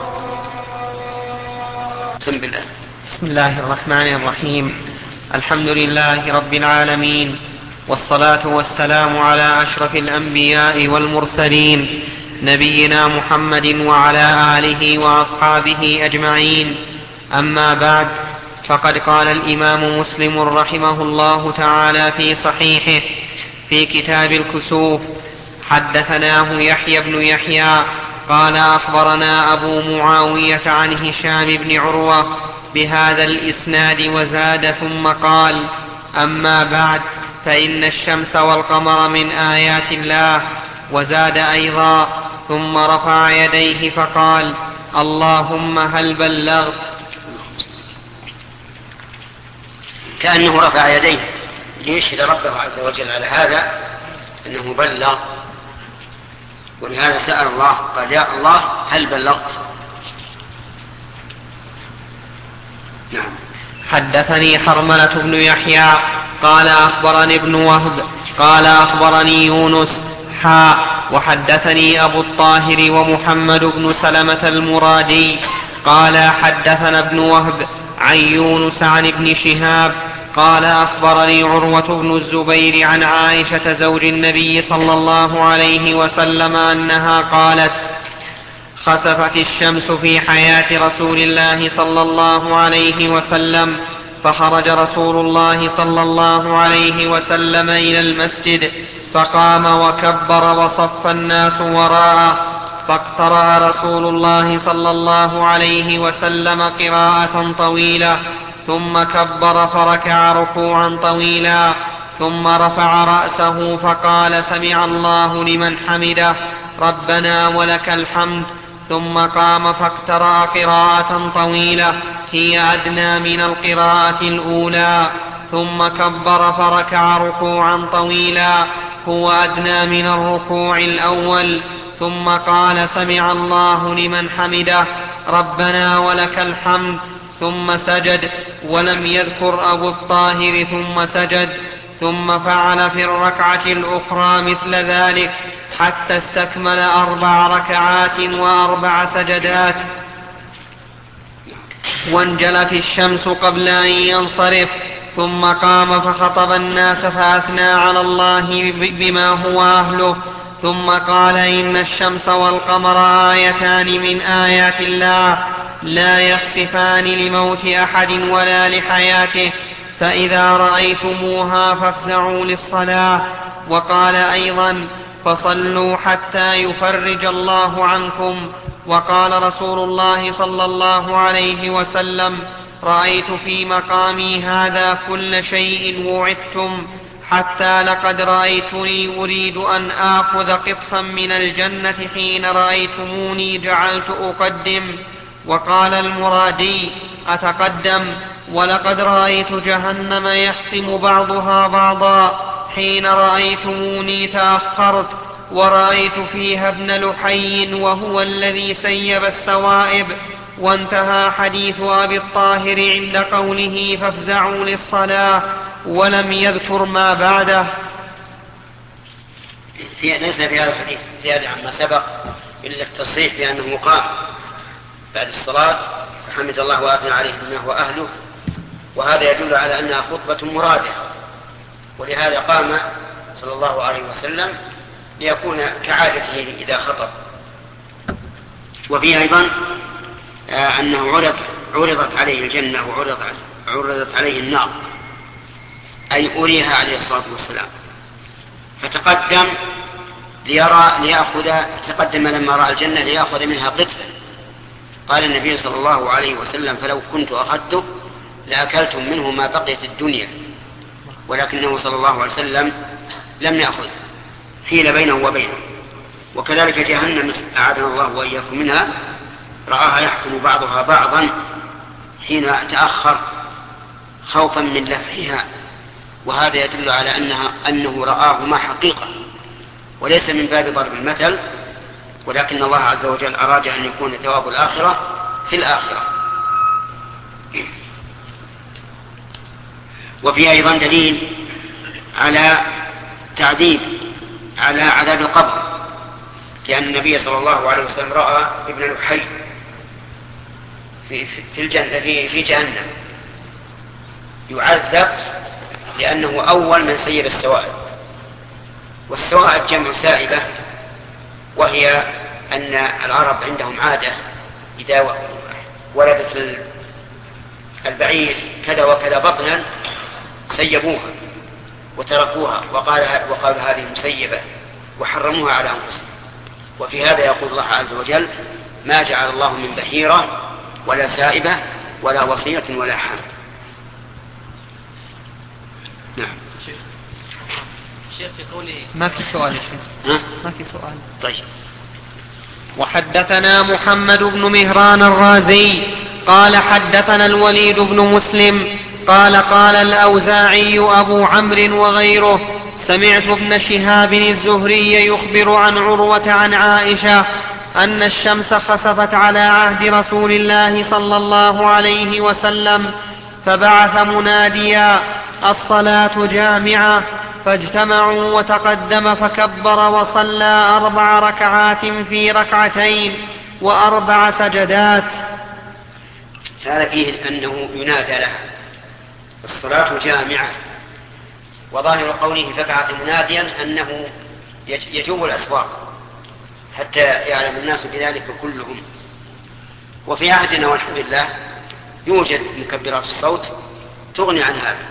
[SPEAKER 2] بسم الله الرحمن الرحيم. الحمد لله رب العالمين، والصلاة والسلام على أشرف الأنبياء والمرسلين نبينا محمد وعلى آله وأصحابه أجمعين. أما بعد، فقد قال الإمام مسلم رحمه الله تعالى في صحيحه في كتاب الكسوف: حدثناه يحيى بن يحيى قال أخبرنا أبو معاوية عن هشام بن عروة بهذا الإسناد وزاد ثم قال: أما بعد فإن الشمس والقمر من آيات الله. وزاد أيضا: ثم رفع يديه فقال: اللهم هل بلغت؟
[SPEAKER 1] كأنه رفع يديه ليشهد ربه عز وجل على هذا أنه بلغ، ولهذا سأل الله قال: يا الله هل بلغت؟ نعم.
[SPEAKER 2] حدثني حرملة بن يحيى قال أخبرني ابن وهب قال أخبرني يونس وحدثني أبو الطاهر ومحمد بن سلمة المرادي قال حدثنا ابن وهب عن يونس عن ابن شهاب قال أخبرني عروة بن الزبير عن عائشة زوج النبي صلى الله عليه وسلم أنها قالت: خسفت الشمس في حياة رسول الله صلى الله عليه وسلم، فخرج رسول الله صلى الله عليه وسلم إلى المسجد فقام وكبر وصف الناس وراءه، فاقترأ رسول الله صلى الله عليه وسلم قراءة طويلة ثم كبر فركع ركوعا طويلا ثم رفع رأسه فقال: سمع الله لمن حمده ربنا ولك الحمد، ثم قام فاقترأ قراءة طويلة هي أدنى من القراءة الأولى ثم كبر فركع ركوعا طويلا هو أدنى من الركوع الأول، ثم قال: سمع الله لمن حمده ربنا ولك الحمد، ثم سجد، ولم يذكر أبو الطاهر ثم سجد، ثم فعل في الركعة الأخرى مثل ذلك حتى استكمل 4 ركعات و4 سجدات. وانجلت الشمس قبل أن ينصرف، ثم قام فخطب الناس فأثنى على الله بما هو أهله، ثم قال: إن الشمس والقمر آيتان من آيات الله لا يخسفان لموت أحد ولا لحياته، فإذا رأيتموها فافزعوا للصلاة. وقال أيضا: فصلوا حتى يفرج الله عنكم. وقال رسول الله صلى الله عليه وسلم: رأيت في مقامي هذا كل شيء وعدتم، حتى لقد رأيتني أريد أن آخذ قطفا من الجنة حين رأيتموني جعلت أقدم. وقال المرادي: أتقدم، ولقد رأيت جهنم يحسم بعضها بعضا، حين رأيتموني تأخرت، ورأيت فيها ابن لحي وهو الذي سيب السوائب. وانتهى حديث أبي الطاهر عند قوله: فافزعوا للصلاة، ولم يذكر ما بعده.
[SPEAKER 1] ليس في هذا الحديث زيادة عما سبق إلا التصريح بأنه قام بعد الصلاة فحمد الله وأثنى عليه بما هو أهله، وهذا يدل على أنها خطبة مرادة، ولهذا قام صلى الله عليه وسلم ليكون كعادته إذا خطب. وفيه أيضا أنه عرضت عليه الجنة وعرضت عليه النار، أي أريها عليه الصلاة والسلام، فتقدم تقدم لما رأى الجنة ليأخذ منها قطفا. قال النبي صلى الله عليه وسلم: فلو كنت أخذته لأكلتم منه ما بقيت الدنيا، ولكنه صلى الله عليه وسلم لم يأخذ، حيل بينه وبينه. وكذلك جهنم أعاذنا الله وإياكم منها، رآها يحكم بعضها بعضا حين تأخر خوفا من لفحها، وهذا يدل على أنه رآهما حقيقة وليس من باب ضرب المثل، ولكن الله عز وجل أراد أن يكون ثواب الآخرة في الآخرة. وفي أيضا دليل على على عذاب القبر، لأن النبي صلى الله عليه وسلم رأى ابن لحي في الجنة في جهنم يعذب لأنه أول من سيب السوائب. والسوائب جمع سائبة، وهي أن العرب عندهم عادة إذا ولدت البعير كذا وكذا بطنا سيبوها وتركوها وقالوا هذه مسيبة وحرموها على أنفسهم. وفي هذا يقول الله عز وجل: ما جعل الله من بحيرة ولا سائبة ولا وصية ولا حام. نعم.
[SPEAKER 3] شيخ في قوله
[SPEAKER 2] ما في سؤال يا شيخ. ما في سؤال.
[SPEAKER 1] طيب.
[SPEAKER 2] وحدثنا محمد بن مهران الرازي قال حدثنا الوليد بن مسلم قال قال الأوزاعي أبو عمرو وغيره: سمعت ابن شهاب الزهري يخبر عن عروة عن عائشة أن الشمس خسفت على عهد رسول الله صلى الله عليه وسلم، فبعث مناديا: الصلاة جامعة، فاجتمعوا وتقدم فكبر وصلى 4 ركعات في ركعتين و4 سجدات.
[SPEAKER 1] هذا فيه أنه ينادى لها الصلاة جامعة، وظاهر قوله فبعث مناديا أنه يجوب الأسواق حتى يعلم الناس بذلك كلهم. وفي عهدنا والحمد لله يوجد مكبرات الصوت تغني عن هذا.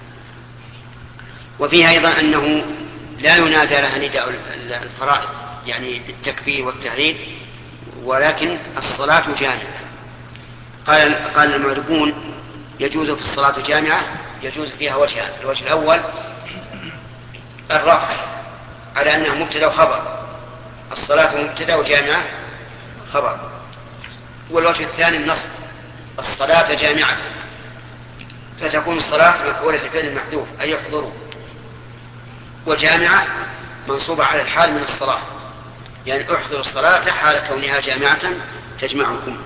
[SPEAKER 1] وفيها أيضا أنه لا ينادى لها نداء الفرائض يعني بالتكبير والتهليل، ولكن الصلاة جامعة. قال المعربون: يجوز في الصلاة جامعة يجوز فيها وجهان: الوجه الأول الرفع على أنها مبتدأ وخبر، الصلاة مبتدأ وجامعة خبر. والوجه الثاني النصب: الصلاة جامعة، فتكون الصلاة مفعولة لفعل المحذوف أي يحضروا، وجامعة منصوبة على الحال من الصلاة، يعني احضروا الصلاة حال كونها جامعة تجمعكم.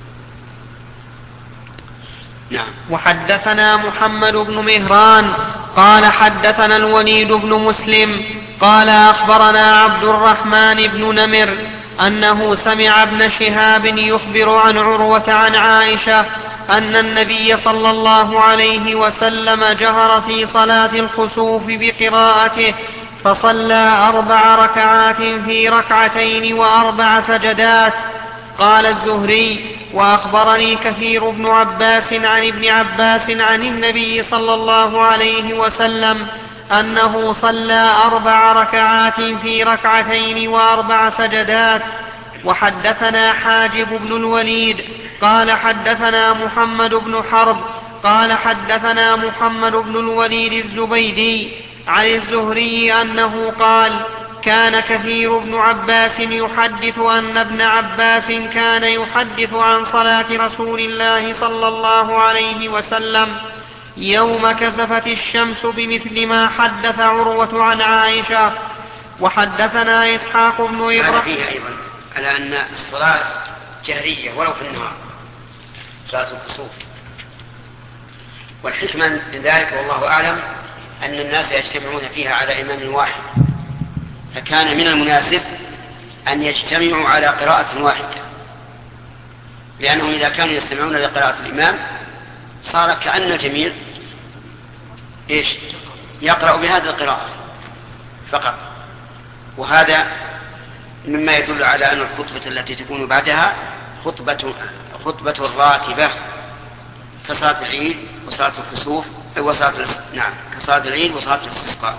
[SPEAKER 1] نعم.
[SPEAKER 2] وحدثنا محمد بن مهران قال حدثنا الوليد بن مسلم قال أخبرنا عبد الرحمن بن نمر أنه سمع ابن شهاب يخبر عن عروة عن عائشة أن النبي صلى الله عليه وسلم جهر في صلاة الخسوف بقراءته، فصلى 4 ركعات في ركعتين و4 سجدات. قال الزهري: وأخبرني كثير بن عباس عن ابن عباس عن النبي صلى الله عليه وسلم أنه صلى 4 ركعات في ركعتين و4 سجدات. وحدثنا حاجب بن الوليد قال حدثنا محمد بن حرب قال حدثنا محمد بن الوليد الزبيدي عن الزهري أنه قال: كان كثير بن عباس يحدث أن ابن عباس كان يحدث عن صلاة رسول الله صلى الله عليه وسلم يوم كسفت الشمس بمثل ما حدث عروة عن عائشة. وحدثنا إسحاق بن إبراهيم.
[SPEAKER 1] هذا فيها أيضا على أن الصلاة جهرية ولو في النهار، صلاة الكسوف. والحكمة من ذلك والله أعلم أن الناس يجتمعون فيها على إمام واحد، فكان من المناسب أن يجتمعوا على قراءة واحدة، لأنهم إذا كانوا يستمعون لقراءة الإمام صار كأن الجميع يقرأ بهذه القراءة فقط. وهذا مما يدل على أن الخطبة التي تكون بعدها خطبة راتبة كصلاة العيد وصلاة الكسوف كصلاة العيد وصلاة الاستسقاء.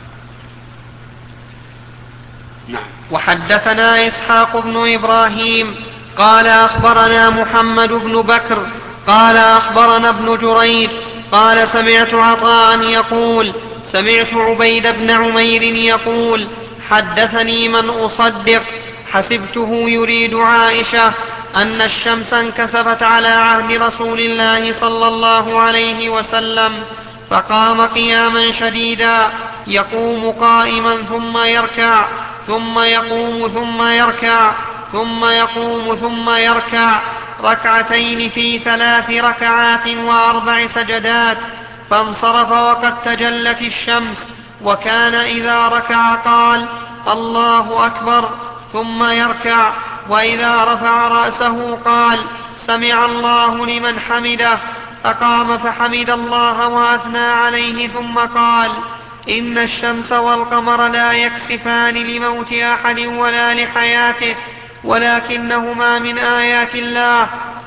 [SPEAKER 1] نعم.
[SPEAKER 2] وحدثنا إسحاق بن إبراهيم قال أخبرنا محمد بن بكر قال أخبرنا ابن جريج قال سمعت عطاء يقول سمعت عبيد بن عمير يقول: حدثني من أصدق حسبته يريد عائشة أن الشمس انكسفت على عهد رسول الله صلى الله عليه وسلم، فقام قياما شديدا يقوم قائما ثم يركع ثم يقوم ثم يركع ثم يقوم ثم يركع ركعتين في 3 ركعات و4 سجدات، فانصرف وقد تجلت الشمس، وكان إذا ركع قال: الله أكبر، ثم يركع، وإذا رفع رأسه قال: سمع الله لمن حمده، فقام فحمد الله وأثنى عليه ثم قال: إن الشمس والقمر لا يكسفان لموت أحد ولا لحياته، ولكنهما من آيات الله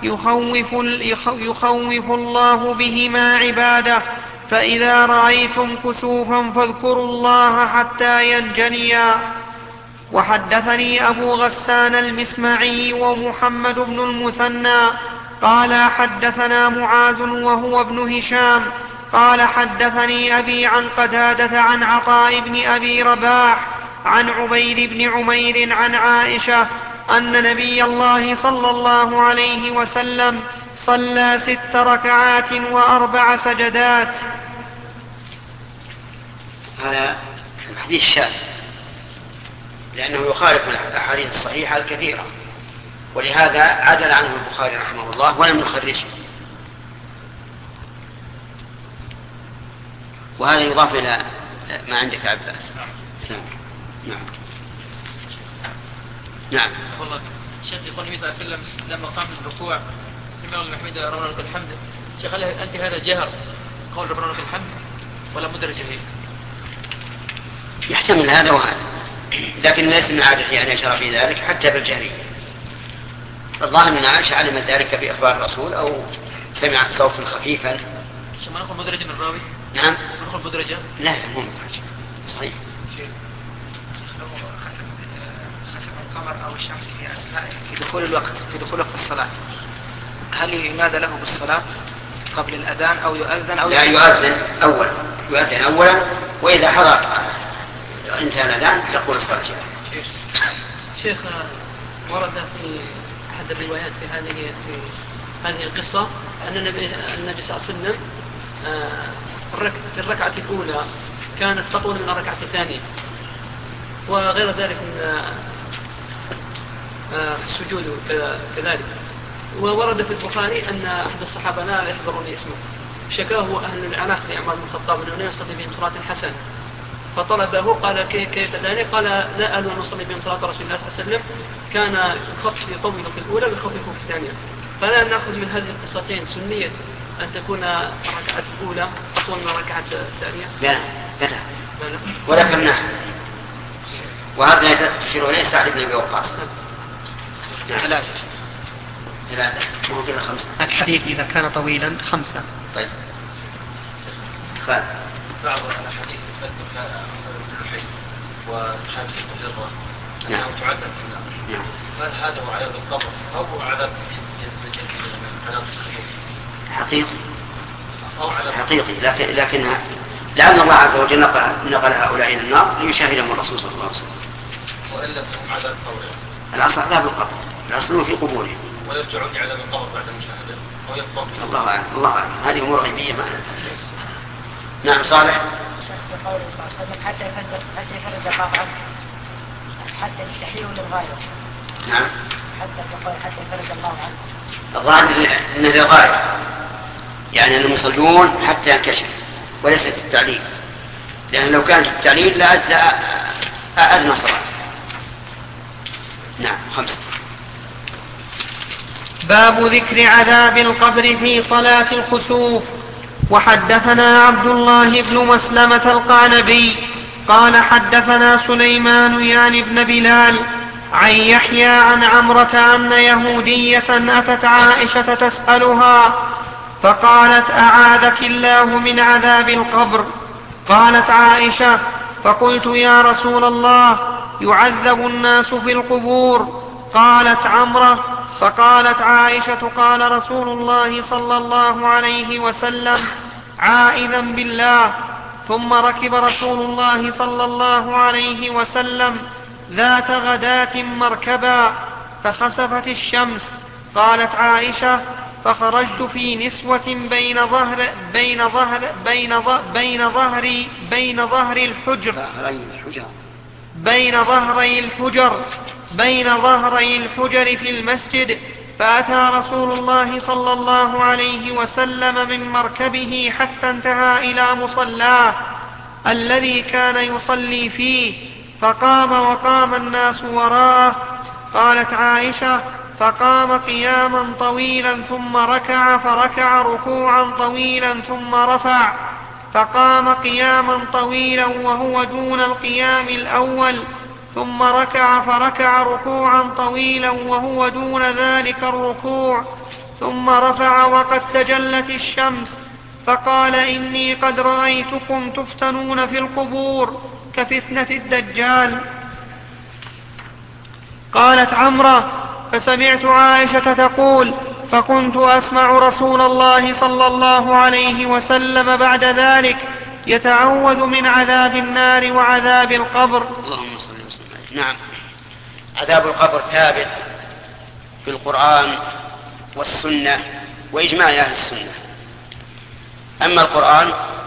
[SPEAKER 2] يخوف الله بهما عباده، فإذا رأيتم كسوفا فاذكروا الله حتى ينجليا. وحدثني أبو غسان المسمعي ومحمد بن المثنى قال حدثنا معاذ وهو ابن هشام قال حدثني أبي عن قتادة عن عطاء بن أبي رباح عن عبيد بن عمير عن عائشة أن نبي الله صلى الله عليه وسلم صلى 6 ركعات و4 سجدات.
[SPEAKER 1] هذا الحديث شاذ لأنه يخالف الأحاديث الصحيحة الكثيرة، ولهذا عدل عنه البخاري رحمه الله ولم يخرجه، وهذا يضاف إلى ما عندك عباس. نعم نعم.
[SPEAKER 7] والله شيخ يقول النبي صلى الله عليه وسلم لما قام من الركوع سمع الله الحمد ربنا لك الحمد، شيخ هل أنت هذا جهر قول ربنا لك الحمد ولا مدرج فيه؟
[SPEAKER 1] يحتمل هذا وهذا، لكن ليس من عادته أن يشرع في ذلك حتى بالجهرية. الظاهر من عائشة علمت ذلك بإخبار الرسول أو سمعت صوتا خفيفا.
[SPEAKER 7] ما نقول مدرجة من الراوي؟
[SPEAKER 1] نعم.
[SPEAKER 7] ما نقول مدرجة؟
[SPEAKER 1] لا مو مدرجة. صحيح.
[SPEAKER 4] خسف القمر أو الشمس في دخول الوقت، في دخول وقت الصلاة، هل ينادى له بالصلاة قبل الأذان أو يؤذن أو
[SPEAKER 1] لا يؤذن أولا وإذا حضر انتهى الأذان يقول الصلاة.
[SPEAKER 7] شيخ ورد في أحد الروايات في هذه القصة أن النبي صلى الله عليه وسلم في الركعة الأولى كانت تطول من الركعة الثانية، وغير ذلك من السجود كذلك. وورد في البخاري أن أحد الصحابة لا يحضرني اسمه شكاه أهل العراق لعمر بن الخطاب أنه لا يصلي بهم صلاة حسن، فطلبه قال كيف ذلك؟ قال لا أن نصلي بهم صلاة رسول الله صلى الله عليه وسلم كان يخفف يطول في الأولى ويخفف في الثانية. فلا نأخذ من هذه القصتين سنية أن تكون الركعة الأولى أطول من الركعة الثانية؟
[SPEAKER 1] لا ولا كمناها، وهذا تشير إليه سعد بن أبي وقاص.
[SPEAKER 2] 3
[SPEAKER 1] مو كذا 5.
[SPEAKER 2] الحديث إذا كان طويلا 5.
[SPEAKER 1] طيب
[SPEAKER 3] بعض الحديث يثبت الحي وخامس الجرة أنه تعذب في النار.
[SPEAKER 1] نعم.
[SPEAKER 3] هل هذا هو عذاب القبر أو عذاب
[SPEAKER 1] حقيقي؟ لكن لعل الله عز وجل نقل هؤلاء إلى النار ليشاهدهم الرسول صلى الله عليه وسلم.
[SPEAKER 3] وإلا فهم عذاب قبر.
[SPEAKER 1] الأصل عذاب القبر، الأصل في قبورهم.
[SPEAKER 3] ويرجعون إلى القبر بعد المشاهدة أو يبقون؟
[SPEAKER 1] الله أعلم، هذه أمور غيبية ما نعرفها. نعم صالح.
[SPEAKER 6] قوله صلى الله عليه وسلم حتى يفرج الله عنه، حتى يستحيل للغاية.
[SPEAKER 1] نعم.
[SPEAKER 6] حتى يفرج الله عنه.
[SPEAKER 1] الظاهر أنه للغاية، يعني المصلون حتى ينكشف وليس التعليل، لأن لو كان التعليل لأجزأ أدنى صلاة. نعم 5.
[SPEAKER 2] باب ذكر عذاب القبر في صلاة الخسوف. وحدثنا عبد الله بن مسلمة القعنبي قال حدثنا سليمان يعني بن بلال عن يحيى عن عمرة أن يهودية أتت عائشة تسألها فقالت أعاذك الله من عذاب القبر. قالت عائشة فقلت يا رسول الله يعذب الناس في القبور. قالت عمرة فقالت عائشة قال رسول الله صلى الله عليه وسلم عائذا بالله. ثم ركب رسول الله صلى الله عليه وسلم ذات غداة مركبا فخسفت الشمس. قالت عائشة فخرجت في نسوة بين ظهري الحجر في المسجد، فأتى رسول الله صلى الله عليه وسلم من مركبه حتى انتهى إلى مصلاه الذي كان يصلي فيه، فقام وقام الناس وراءه. قالت عائشة فقام قياما طويلا ثم ركع فركع ركوعا طويلا ثم رفع، فقام قياما طويلا وهو دون القيام الأول، ثم ركع فركع ركوعا طويلا وهو دون ذلك الركوع، ثم رفع وقد تجلت الشمس، فقال إني قد رأيتكم تفتنون في القبور كفتنة الدجال. قالت عمرة: فسمعت عائشة تقول: فكنت أسمع رسول الله صلى الله عليه وسلم بعد ذلك يتعوذ من عذاب النار وعذاب القبر.
[SPEAKER 1] اللهم صل وسلم عليه. نعم، عذاب القبر ثابت في القرآن والسنة وإجماع أهل السنة. أما القرآن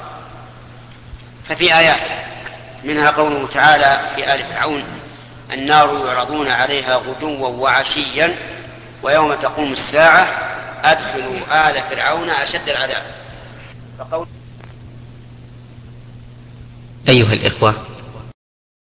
[SPEAKER 1] ففي آيات، منها قوله تعالى في آل فرعون: النار يعرضون عليها غدوا وعشيا ويوم تقوم الساعة أدخلوا آل فرعون أشد العذاب.
[SPEAKER 8] أيها الإخوة،